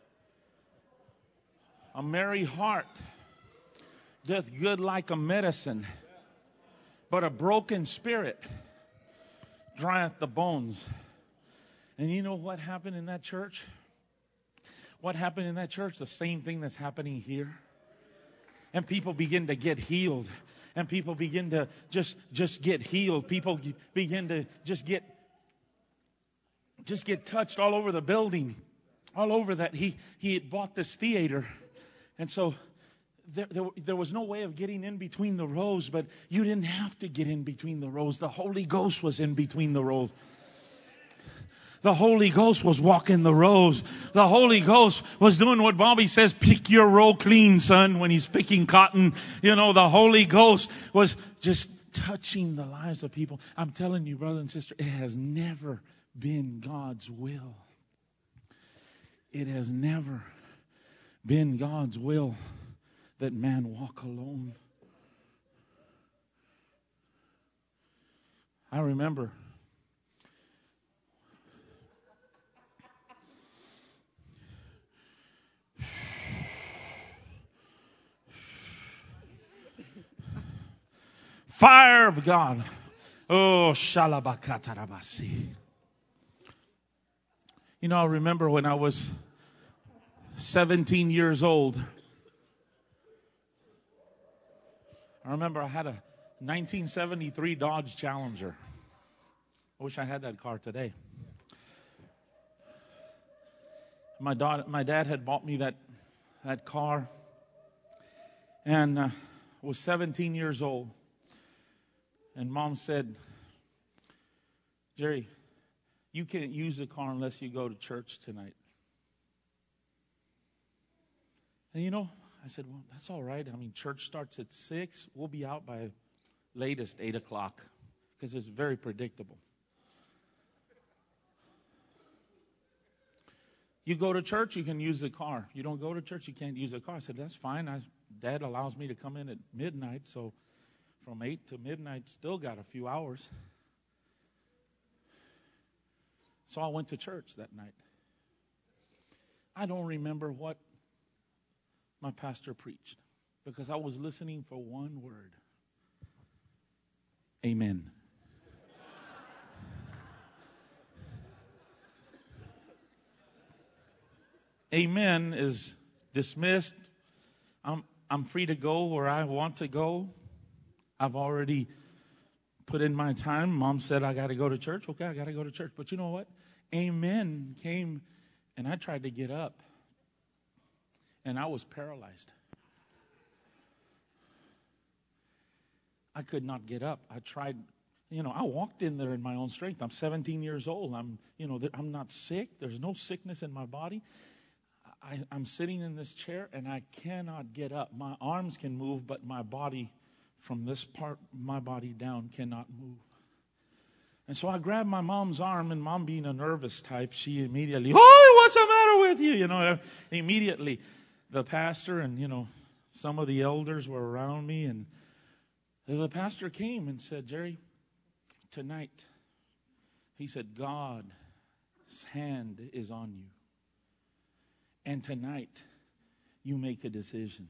A merry heart doth good like a medicine, but a broken spirit drieth the bones. And you know what happened in that church? What happened in that church? The same thing that's happening here. And people begin to get healed. And people begin to just, just get healed. People begin to just get, just get touched all over the building. All over that. He, he had bought this theater. And so there, there, there was no way of getting in between the rows, but you didn't have to get in between the rows. The Holy Ghost was in between the rows. The Holy Ghost was walking the rows. The Holy Ghost was doing what Bobby says, pick your row clean, son, when he's picking cotton. You know, the Holy Ghost was just touching the lives of people. I'm telling you, brother and sister, it has never been God's will. It has never been God's will that man walk alone. I remember fire of God. Oh, shalabakatarabasi. You know, I remember when I was seventeen years old. I remember I had a nineteen seventy-three Dodge Challenger. I wish I had that car today. My dad, my dad had bought me that, that car. And uh, I was seventeen years old. And Mom said, Jerry, you can't use the car unless you go to church tonight. And you know, I said, well, that's all right. I mean, church starts at six. We'll be out by latest eight o'clock because it's very predictable. You go to church, you can use the car. You don't go to church, you can't use the car. I said, that's fine. I, Dad allows me to come in at midnight, so from eight to midnight, still got a few hours. So I went to church that night. I don't remember what my pastor preached because I was listening for one word. Amen. Amen is dismissed. I'm, I'm free to go where I want to go. I've already put in my time. Mom said I got to go to church. Okay, I got to go to church. But you know what? Amen came, and I tried to get up, and I was paralyzed. I could not get up. I tried, you know, I walked in there in my own strength. I'm seventeen years old. I'm, you know, I'm not sick. There's no sickness in my body. I, I'm sitting in this chair, and I cannot get up. My arms can move, but my body, from this part, my body down, cannot move. And so I grabbed my mom's arm, and Mom, being a nervous type, she immediately, oh, what's the matter with you? You know, immediately the pastor and, you know, some of the elders were around me, and the pastor came and said, Jerry, tonight, he said, God's hand is on you. And tonight, you make a decision.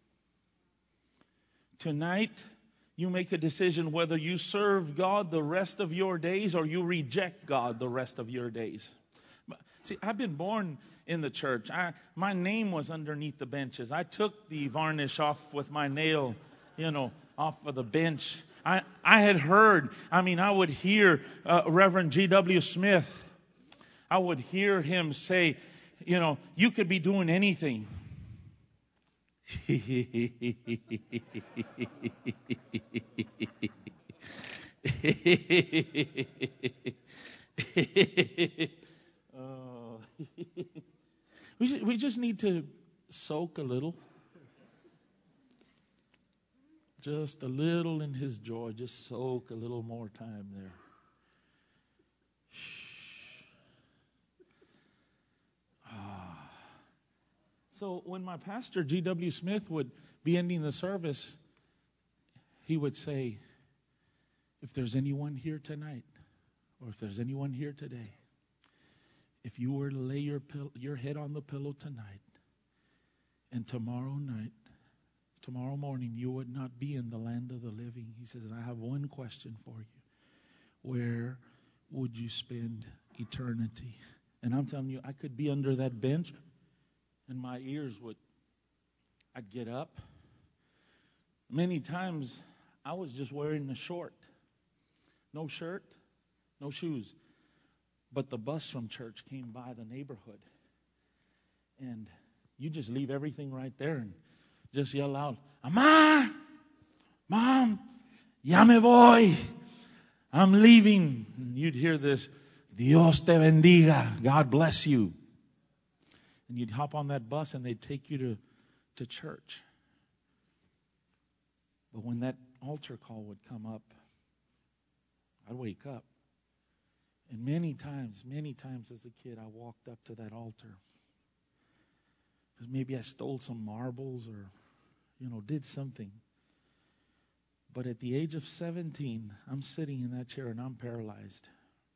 Tonight, you make a decision whether you serve God the rest of your days or you reject God the rest of your days. See, I've been born in the church. I, my name was underneath the benches. I took the varnish off with my nail, you know, off of the bench. I, I had heard, I mean, I would hear uh, Reverend G W Smith. I would hear him say, you know, you could be doing anything. Oh. we, just, we just need to soak a little. Just a little in His joy. Just soak a little more time there. Shh. Ah. So when my pastor, G W Smith, would be ending the service, he would say, if there's anyone here tonight, or if there's anyone here today, if you were to lay your pill- your head on the pillow tonight, and tomorrow night, tomorrow morning, you would not be in the land of the living. He says, I have one question for you. Where would you spend eternity? And I'm telling you, I could be under that bench, and my ears would, I'd get up. Many times, I was just wearing a short. No shirt, no shoes. But the bus from church came by the neighborhood. And you just leave everything right there and just yell out, Mama, Mom, ya me voy. I'm leaving. And you'd hear this, Dios te bendiga. God bless you. And you'd hop on that bus and they'd take you to, to church. But when that altar call would come up, I'd wake up. And many times, many times as a kid, I walked up to that altar. Because maybe I stole some marbles or, you know, did something. But at the age of seventeen, I'm sitting in that chair and I'm paralyzed.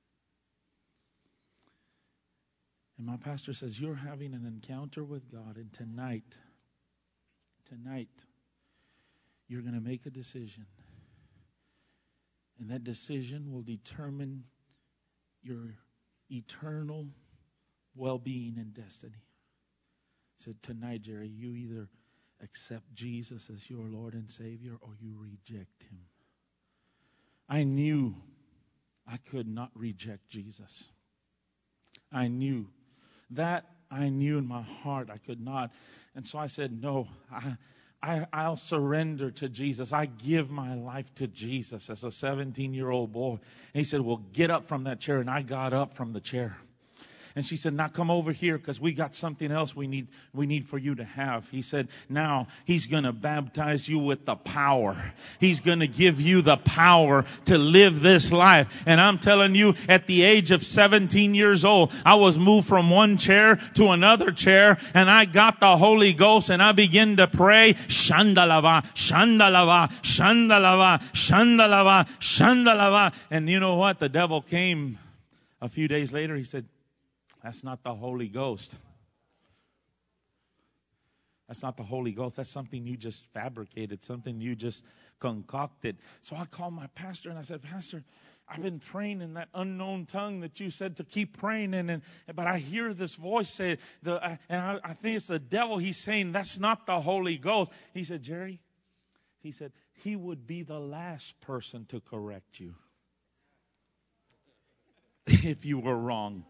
And my pastor says, you're having an encounter with God, and tonight, tonight, you're going to make a decision. And that decision will determine your eternal well-being and destiny. He said, tonight, Jerry, you either accept Jesus as your Lord and Savior or you reject Him. I knew I could not reject Jesus. I knew. That I knew in my heart I could not. And so I said, no, I, I, I'll surrender to Jesus. I give my life to Jesus as a seventeen-year-old boy. And he said, well, get up from that chair. And I got up from the chair. And she said, now come over here because we got something else we need we need for you to have. He said, now He's going to baptize you with the power. He's going to give you the power to live this life. And I'm telling you, at the age of seventeen years old, I was moved from one chair to another chair, and I got the Holy Ghost, and I began to pray, Shandalava, Shandalava, Shandalava, Shandalava, Shandalava. And you know what? The devil came a few days later. He said, that's not the Holy Ghost. That's not the Holy Ghost. That's something you just fabricated, something you just concocted. So I called my pastor and I said, Pastor, I've been praying in that unknown tongue that you said to keep praying in, and but I hear this voice say, the, uh, and I, I think it's the devil. He's saying that's not the Holy Ghost. He said, Jerry, he said, he would be the last person to correct you if you were wrong.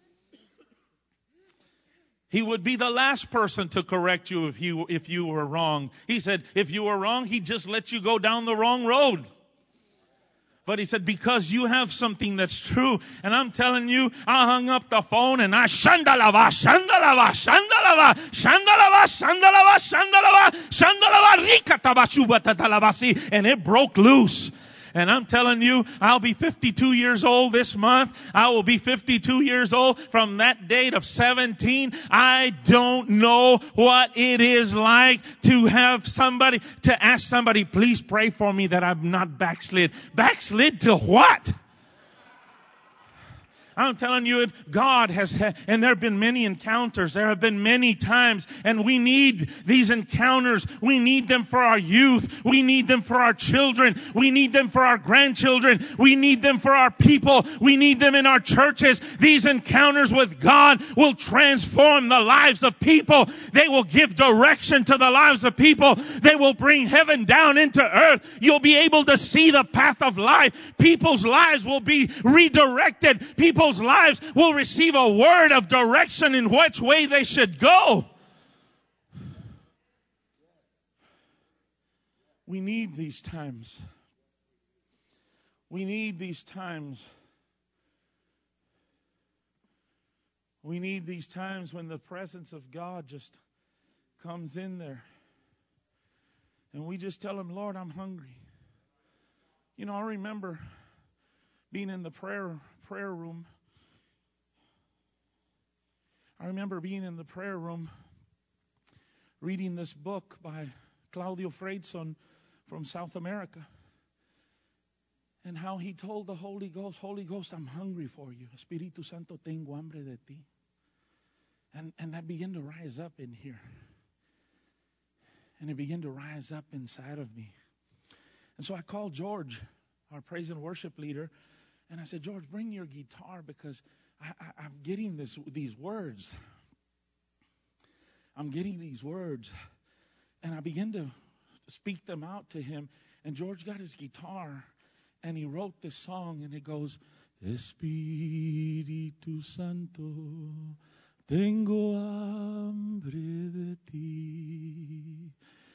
He would be the last person to correct you if you if you were wrong. He said, if you were wrong, He'd just let you go down the wrong road. But He said, because you have something that's true. And I'm telling you, I hung up the phone and I shandalava, shandalava, shandalava, shandalava, shandalava, shandalava, shandalava, rikatabachuba tatalabasi, and it broke loose. And I'm telling you, I'll be fifty-two years old this month. I will be fifty-two years old from that date of seventeen. I don't know what it is like to have somebody, to ask somebody, please pray for me that I'm not backslid. Backslid to what? I'm telling you, it, God has had, and there have been many encounters. There have been many times, and we need these encounters. We need them for our youth. We need them for our children. We need them for our grandchildren. We need them for our people. We need them in our churches. These encounters with God will transform the lives of people. They will give direction to the lives of people. They will bring heaven down into earth. You'll be able to see the path of life. People's lives will be redirected. People's lives will receive a word of direction in which way they should go. We need these times. We need these times. We need these times when the presence of God just comes in there. And we just tell him, Lord, I'm hungry. You know, I remember being in the prayer prayer room. I remember being in the prayer room reading this book by Claudio Freidson from South America. And how he told the Holy Ghost, Holy Ghost, I'm hungry for you. Espíritu Santo, tengo hambre de ti. And, and that began to rise up in here. And it began to rise up inside of me. And so I called George, our praise and worship leader, and I said, George, bring your guitar because I, I, I'm getting this, these words. I'm getting these words. And I began to speak them out to him. And George got his guitar and he wrote this song, and it goes, Espíritu Santo, tengo hambre de ti.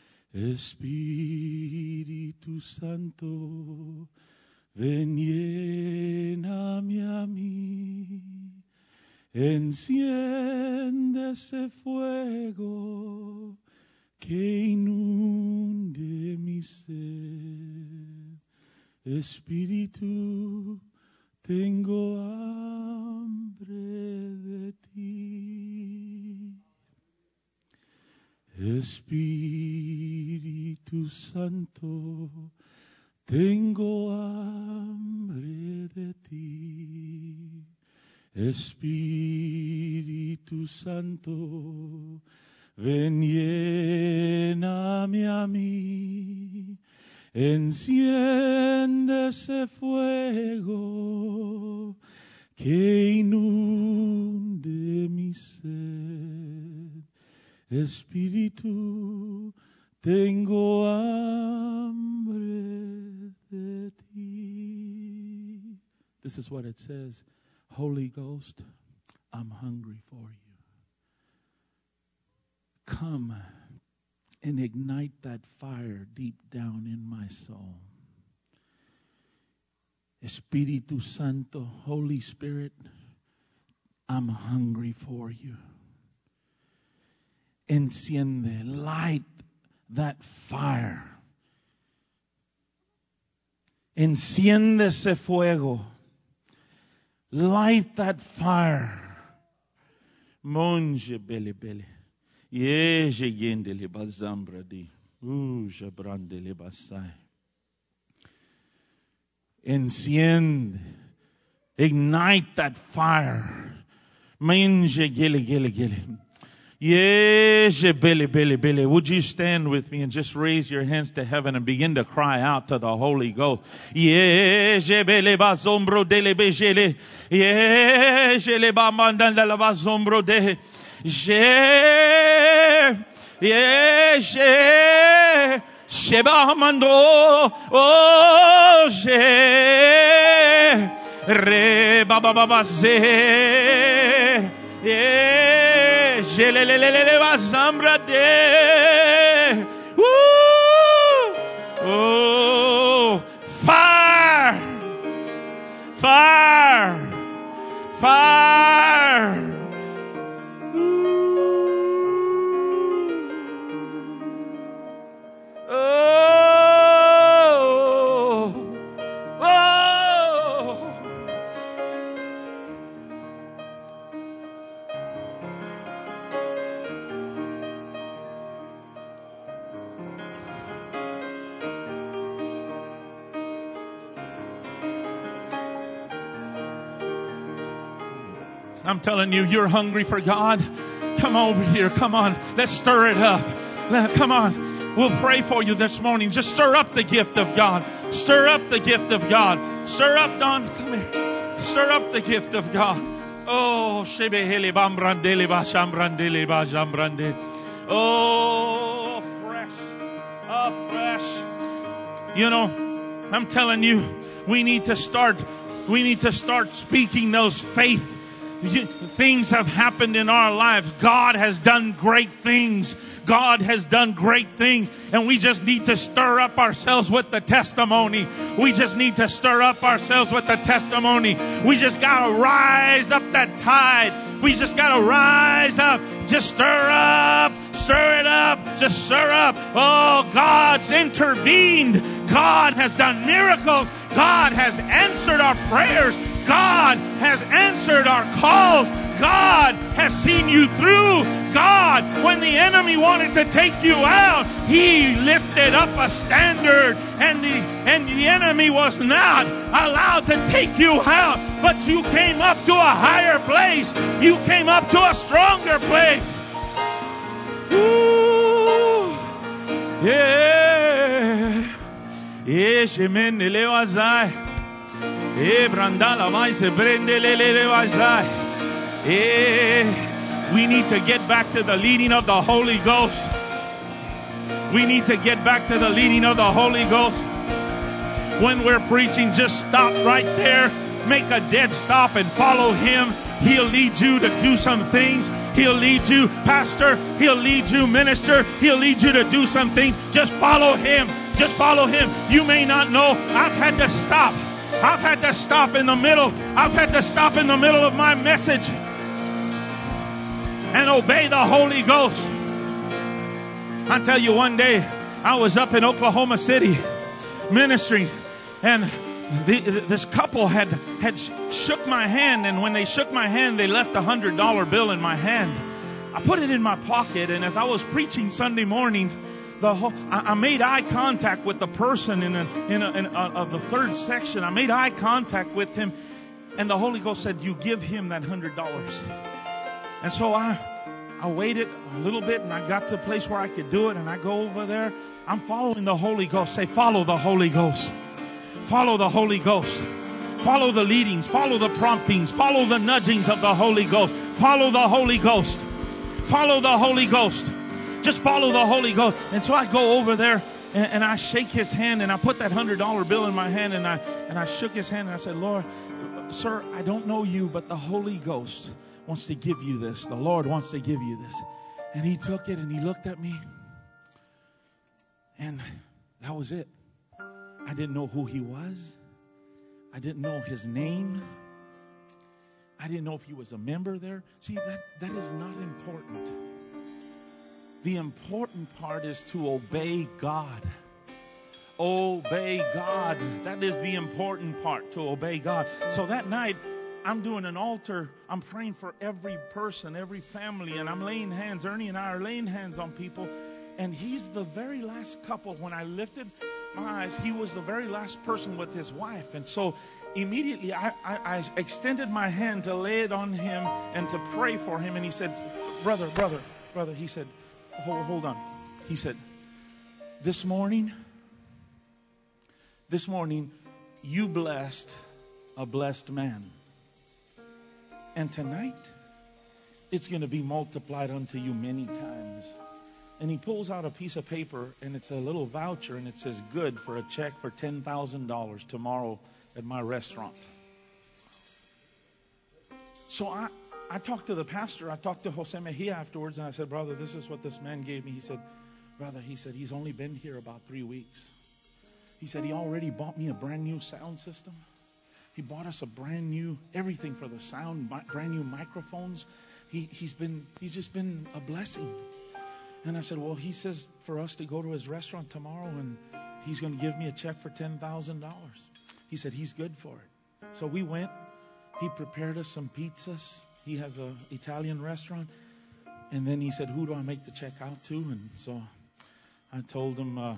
Espíritu Santo, ven lléname a mí. Enciende ese fuego que inunde mi ser. Espíritu, tengo hambre de ti. Espíritu Santo, tengo hambre de ti. Espíritu Santo, ven lléname a mí. Enciende ese fuego que inunde mi ser. Espíritu, tengo hambre de ti. This is what it says. Holy Ghost, I'm hungry for you. Come and ignite that fire deep down in my soul. Espíritu Santo, Holy Spirit, I'm hungry for you. Enciende, light that fire. Enciende ese fuego. Light that fire. Monje bele bele. Yeje yendele bazambra di. Uja brandele basai. Enciende. Ignite that fire. Menje gele gele gele. Yeje bele bele bele. Would you stand with me and just raise your hands to heaven and begin to cry out to the Holy Ghost? Yeje bele bazombro dele bejele. Yeje le ba mandanda la bazombro de. Je, yeje, sheba mando, oh je, re baba baba ze, ye, je le le le le le bazambra de, woo, oh, fire, fire, fire. I'm telling you, you're hungry for God. Come over here. Come on. Let's stir it up. Let, come on. We'll pray for you this morning. Just stir up the gift of God. Stir up the gift of God. Stir up, Don. Come here. Stir up the gift of God. Oh, shebehele bambrandele bashambrandele bajambrande. Oh, fresh. Oh, fresh. You know, I'm telling you, we need to start, we need to start speaking those faith. Things have happened in our lives. God has done great things. God has done great things. And we just need to stir up ourselves with the testimony. We just need to stir up ourselves with the testimony. We just got to rise up that tide. We just got to rise up. Just stir up. Stir it up. Just stir up. Oh, God's intervened. God has done miracles. God has answered our prayers. God has answered our calls. God has seen you through. God, when the enemy wanted to take you out, He lifted up a standard, and the and the enemy was not allowed to take you out, but you came up to a higher place. You came up to a stronger place. Ooh, yeah. Yeah, shemen elewazai. Eh, brandala mai se prende le le vazai. Eh, we need to get back to the leading of the Holy Ghost. We need to get back to the leading of the Holy Ghost. When we're preaching, just stop right there. Make a dead stop and follow Him. He'll lead you to do some things. He'll lead you, pastor. He'll lead you, minister. He'll lead you to do some things. Just follow Him. Just follow Him. You may not know. I've had to stop. I've had to stop in the middle. I've had to stop in the middle of my message and obey the Holy Ghost. I tell you, one day I was up in Oklahoma City ministering, and the, this couple had had shook my hand, and when they shook my hand, they left a hundred dollar bill in my hand. I put it in my pocket, and as I was preaching Sunday morning, the whole, I, I made eye contact with the person in, a, in, a, in a, of the third section. I made eye contact with him, and the Holy Ghost said, "You give him that hundred dollars." And so I, I waited a little bit, and I got to a place where I could do it, and I go over there. I'm following the Holy Ghost. Say, follow the Holy Ghost. Follow the Holy Ghost. Follow the leadings. Follow the promptings. Follow the nudgings of the Holy Ghost. Follow the Holy Ghost. Follow the Holy Ghost. Just follow the Holy Ghost. And so I go over there, and, and I shake his hand, and I put that hundred dollar bill in my hand, and I and I shook his hand, and I said, "Lord, sir, I don't know you, but the Holy Ghost wants to give you this. The Lord wants to give you this." And he took it, and he looked at me, and that was it. I didn't know who he was. I didn't know his name. I didn't know if he was a member there. See, that, that is not important. The important part is to obey God. Obey God. That is the important part, to obey God. So that night, I'm doing an altar. I'm praying for every person, every family, and I'm laying hands. Ernie and I are laying hands on people. And he's the very last couple. When I lifted my eyes, he was the very last person with his wife. And so immediately I, I, I extended my hand to lay it on him and to pray for him. And he said, brother, brother, brother, he said, hold, hold on. He said, this morning, this morning, you blessed a blessed man. And tonight, it's going to be multiplied unto you many times. And he pulls out a piece of paper, and it's a little voucher, and it says, good for a check for ten thousand dollars tomorrow at my restaurant. So I, I talked to the pastor. I talked to Jose Mejia afterwards, and I said, brother, this is what this man gave me. He said, brother, he said, he's only been here about three weeks. He said, he already bought me a brand new sound system. He bought us a brand new, everything for the sound, brand new microphones. He, he's been, he's just been a blessing. And I said, well, he says for us to go to his restaurant tomorrow, and he's going to give me a check for ten thousand dollars. He said he's good for it. So we went. He prepared us some pizzas. He has an Italian restaurant. And then he said, who do I make the check out to? And so I told him, uh,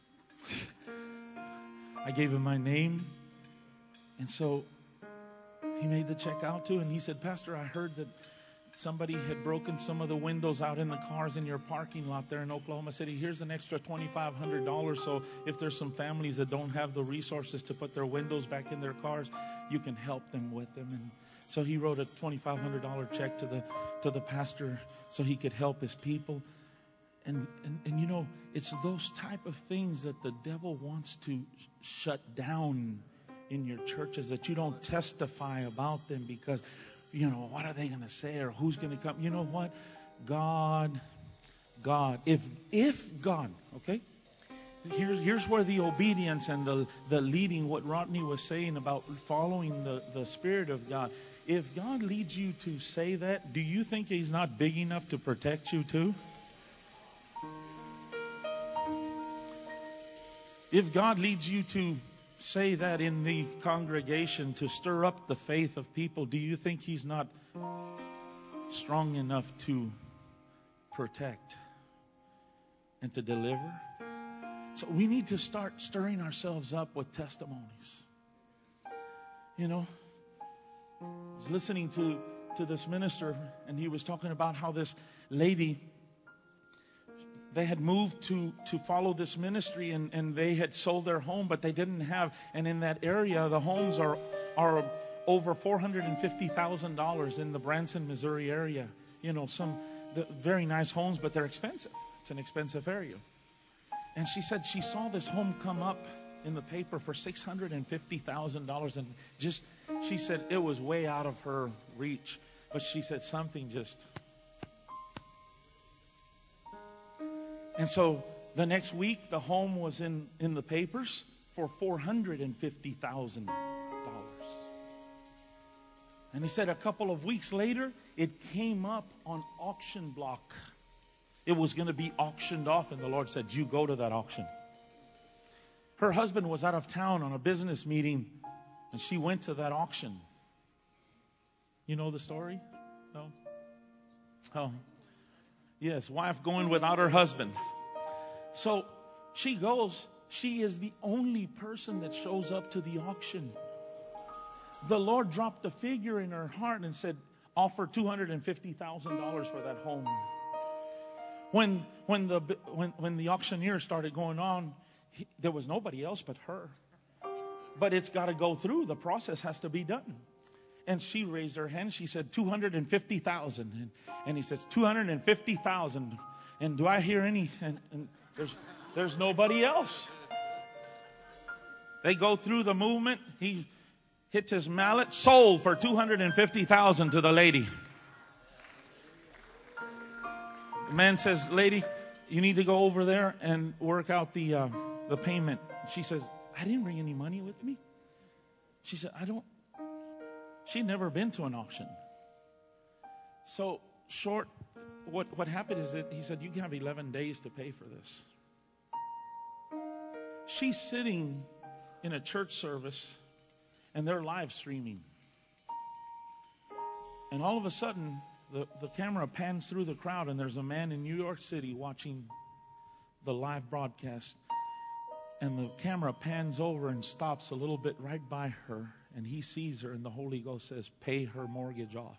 I gave him my name. And so he made the check out to, and he said, Pastor, I heard that somebody had broken some of the windows out in the cars in your parking lot there in Oklahoma City. Here's an extra twenty-five hundred dollars. So if there's some families that don't have the resources to put their windows back in their cars, you can help them with them. And so he wrote a twenty-five hundred dollars check to the to the pastor so he could help his people. And, and, and you know, it's those type of things that the devil wants to sh- shut down in your churches, that you don't testify about them because, you know, what are they going to say, or who's going to come? You know what? God, God, if if God, okay? Here's here's where the obedience and the, the leading, what Rodney was saying about following the, the Spirit of God. If God leads you to say that, do you think He's not big enough to protect you too? If God leads you to say that in the congregation to stir up the faith of people, do you think He's not strong enough to protect and to deliver? So we need to start stirring ourselves up with testimonies. You know, I was listening to, to this minister, and he was talking about how this lady, they had moved to, to follow this ministry, and, and they had sold their home, but they didn't have, and in that area, the homes are are over four hundred fifty thousand dollars in the Branson, Missouri area. You know, some the, very nice homes, but they're expensive. It's an expensive area. And she said she saw this home come up in the paper for six hundred fifty thousand dollars, and just, she said it was way out of her reach. But she said something just... And so the next week, the home was in, in the papers for four hundred fifty thousand dollars. And he said a couple of weeks later, it came up on auction block. It was going to be auctioned off, and the Lord said, you go to that auction. Her husband was out of town on a business meeting, and she went to that auction. You know the story? No? Oh. Yes, wife going without her husband. So she goes. She is the only person that shows up to the auction. The Lord dropped a figure in her heart and said, offer two hundred fifty thousand dollars for that home. When when the when when the auctioneer started going on, he, there was nobody else but her. But it's got to go through. The process has to be done. And she raised her hand. She said, two hundred fifty thousand dollars. And, and he says, two hundred fifty thousand dollars. And do I hear any? And, and there's, there's nobody else. They go through the movement. He hits his mallet. Sold for two hundred fifty thousand dollars to the lady. The man says, lady, you need to go over there and work out the, uh, the payment. She says, I didn't bring any money with me. She said, I don't. She'd never been to an auction. So short, what, what happened is that he said, you have eleven days to pay for this. She's sitting in a church service, and they're live streaming. And all of a sudden, the, the camera pans through the crowd, and there's a man in New York City watching the live broadcast. And the camera pans over and stops a little bit right by her. And he sees her, and the Holy Ghost says, pay her mortgage off.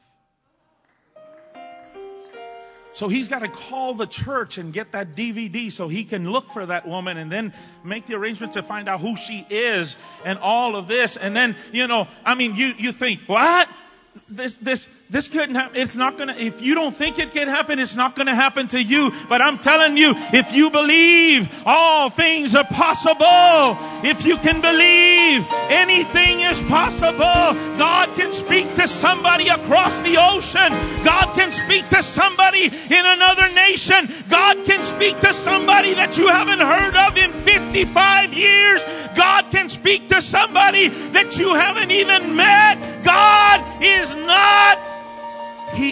So he's got to call the church and get that D V D so he can look for that woman and then make the arrangements to find out who she is and all of this. And then, you know, I mean, you, you think, what? This, this, this couldn't happen. It's not going to, if you don't think it can happen, it's not going to happen to you. But I'm telling you, if you believe, all things are possible. If you can believe, anything is possible. God can speak to somebody across the ocean. God can speak to somebody in another nation. God can speak to somebody that you haven't heard of in fifty-five years. God can speak to somebody that you haven't even met. God is not, He,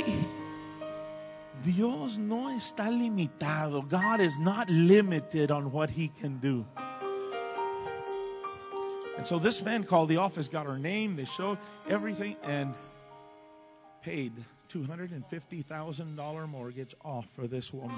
Dios no está limitado. God is not limited on what He can do. And so this man called the office, got her name, they showed everything, and paid two hundred fifty thousand dollars mortgage off for this woman.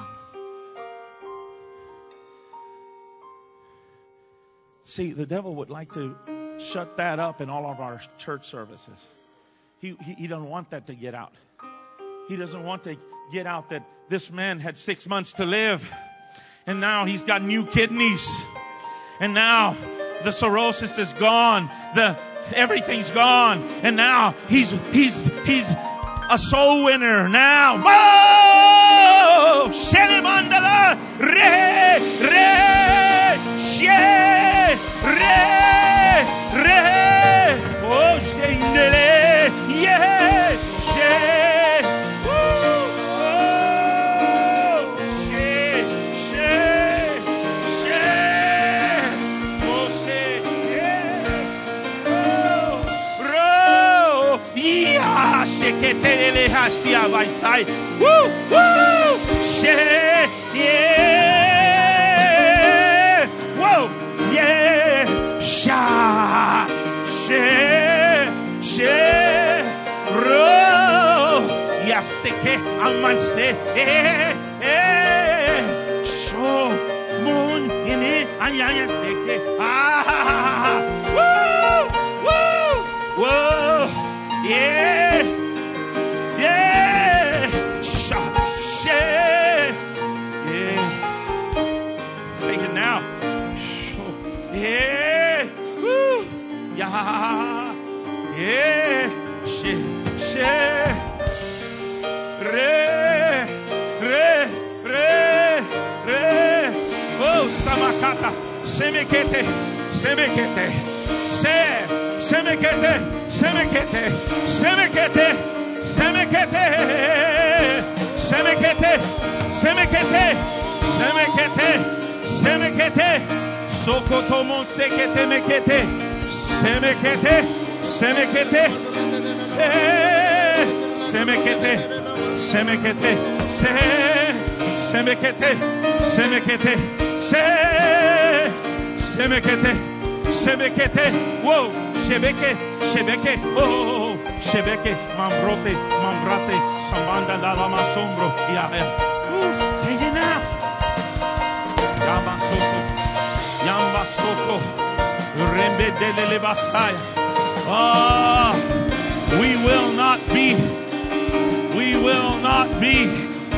See, the devil would like to shut that up in all of our church services. he, he, he doesn't want that to get out. He doesn't want to get out that this man had six months to live. And now he's got new kidneys. And now the cirrhosis is gone. The everything's gone. And now he's he's he's a soul winner now. Whoa! Shelimandala re re she re re oh shendele yeah she que te le hacia by side. Woo, woo, she, yeah, whoa, yeah, sha, she, she, ro, yaste que amaste, eh, eh, sho, moon, in it, ayaste que, ah, woo, woo, whoa, yeah. Yeah, sha, she, yeah. Take it now. Yeah, woo, yeah, yeah, she, she, re, re, re, re. Oh, samakata, semekete, semekete, se, semekete, semekete, semekete. Semekete, semekete, semekete, semekete, semekete, sokoto monsekete mekete, semekete, semekete, semekete, semekete, semekete, semekete, semekete, semekete, wow, shebeke, shebeke, oh. Shebeke, Mambrote, Mambrate, Samanda, Lama Sombro, Yahweh. Take it now. Yamasoko, Yamasoko, Rembe de Basaya. Ah, we will not be, we will not be,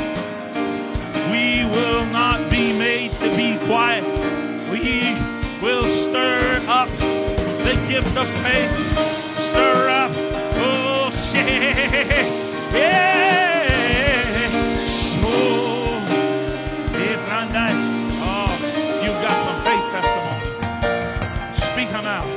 we will not be made to be quiet. We will stir up the gift of faith, stir up. Oh, shit. Yeah. So, oh, you've got some faith testimonies. Speak them out.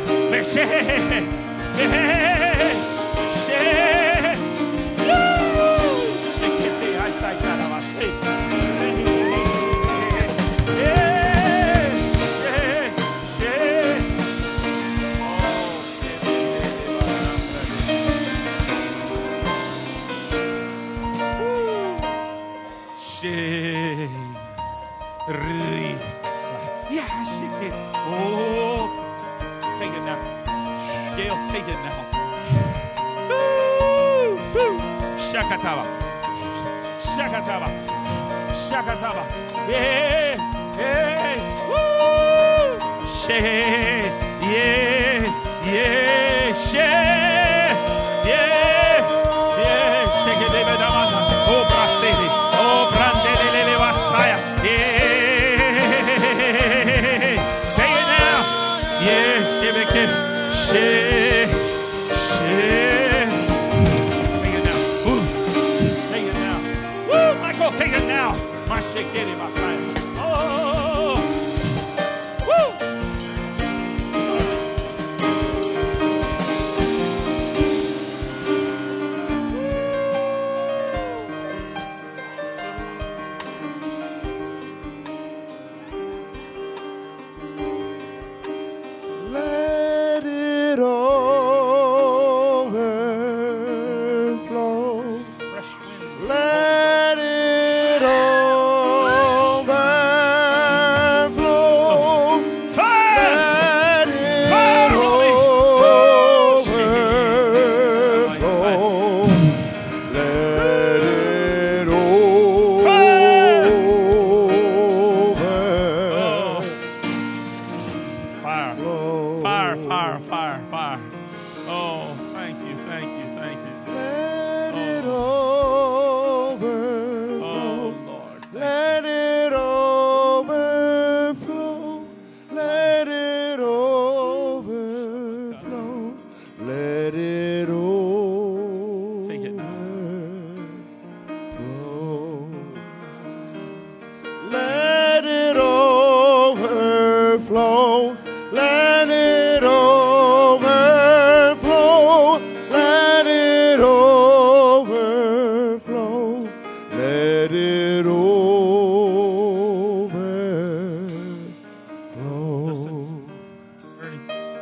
Oh, take it now. Gail, take it now. Woo, woo. Shakataba. Shakataba. Shakataba. Yeah, yeah. Woo. She, yeah, yeah, she, yeah, yeah. Shake it, David. Oh, brasili. Oh, brandele vasaya. Yeah. She, she, take it now. Ooh. Take it now. Woo, Michael, take it now. My shekeri, my side. Oh, woo. Let it overflow. Fresh wind. Let it overflow. Fire! Let it Fire, Holy. overflow. Let it Fire. overflow. Fire, fire, fire, fire. Oh, thank you, thank you, thank you. overflow. Let it overflow. Let it overflow. Let it overflow. Listen, Ernie.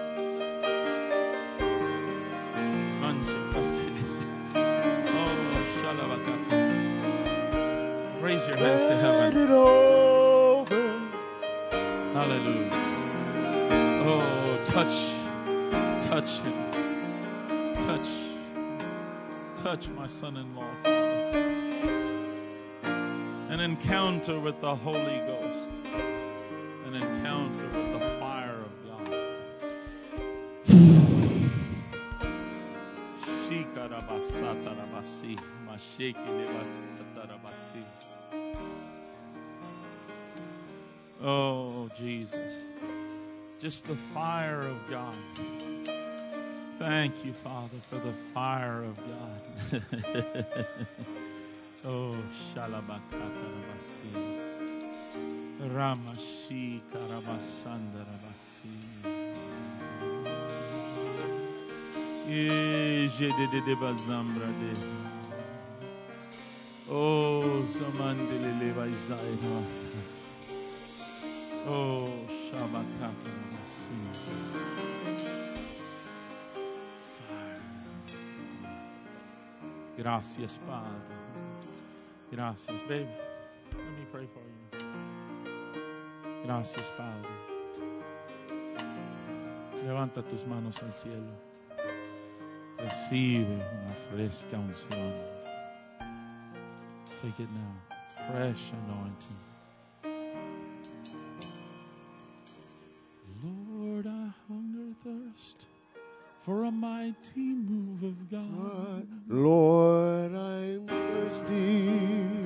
Oh, shalabakata. Raise your hands to Let heaven. it over. Hallelujah. Oh, touch, touch him. Touch, touch my son-in-law, Father. An encounter with the Holy Ghost. An encounter with the fire of God. Shikarabasatarabasi, mashekelebasatarabasi. Oh, Jesus. Just the fire of God. Thank you, Father, for the fire of God. Oh, shalabakatarabasi. Ramashi karabasandarabasi. Ejededebazambrade. Oh, samandelelevaizairas. Oh, shabakatarabasi. Gracias, Padre. Gracias, baby. Let me pray for you. Gracias, Padre. Levanta tus manos al cielo. Recibe una fresca unción. Take it now. Fresh anointing. Lord, I hunger thirst for a mighty move of God. Lord, I'm thirsty.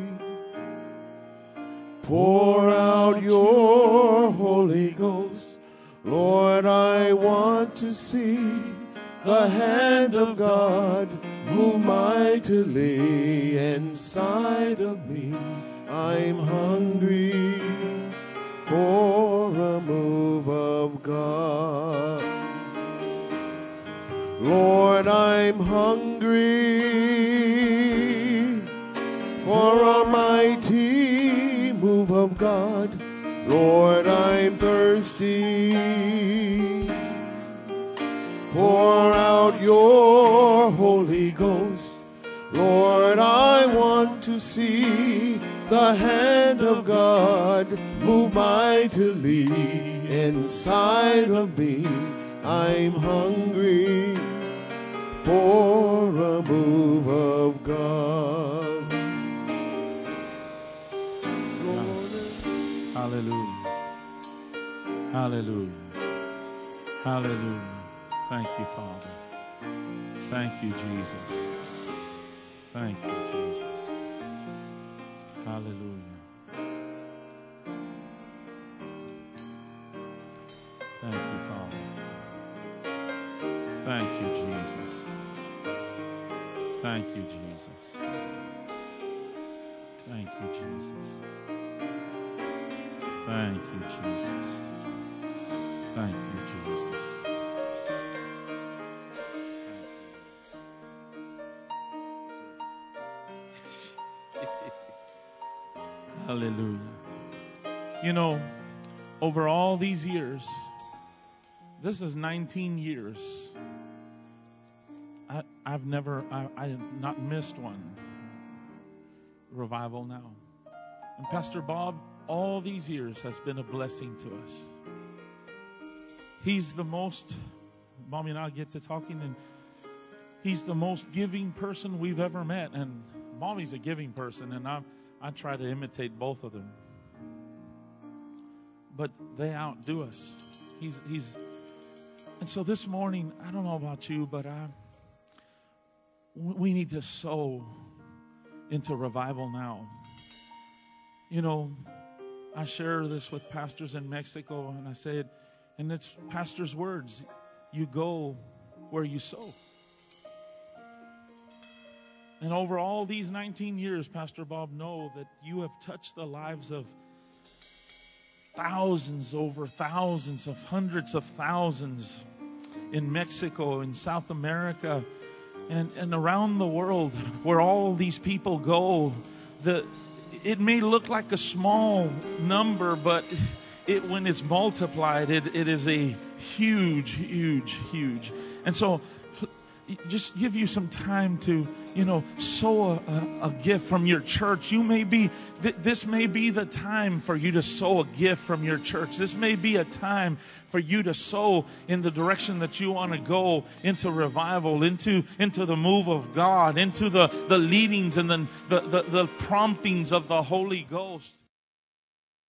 Pour out your Holy Ghost. Lord, I want to see the hand of God move mightily inside of me. I'm hungry for a move of God. Lord, I'm hungry for a mighty move of God. Lord, I'm thirsty. Pour out your Holy Ghost. Lord, I want to see the hand of God move mightily inside of me. I'm hungry for a move of God. Hallelujah. Hallelujah. Hallelujah. Thank you, Father. Thank you, Jesus. Thank you, Jesus. Hallelujah. Thank you, Father. Thank you, Jesus. Thank you, Jesus. Thank you, Jesus. Thank you, Jesus. Thank you, Jesus. Hallelujah. You know, over all these years, this is nineteen years. I, I've never, I, I have not missed one revival now. And Pastor Bob, all these years has been a blessing to us. He's the most, Mommy and I get to talking, and he's the most giving person we've ever met. And Mommy's a giving person, and I'm, I try to imitate both of them. But they outdo us. He's, he's, and so this morning, I don't know about you, but I, we need to sow into revival now. You know, I share this with pastors in Mexico, and I said, and it's pastor's words, you go where you sow. And over all these nineteen years, Pastor Bob, know that you have touched the lives of thousands over thousands of hundreds of thousands in Mexico, in South America, and, and around the world where all these people go. The, it may look like a small number, but it, when it's multiplied, it, it is a huge, huge, huge. And so just give you some time to, you know, sow a, a, a gift from your church. You may be, th- this may be the time for you to sow a gift from your church. This may be a time for you to sow in the direction that you want to go, into revival, into, into the move of God, into the, the leadings and the, the, the, the promptings of the Holy Ghost.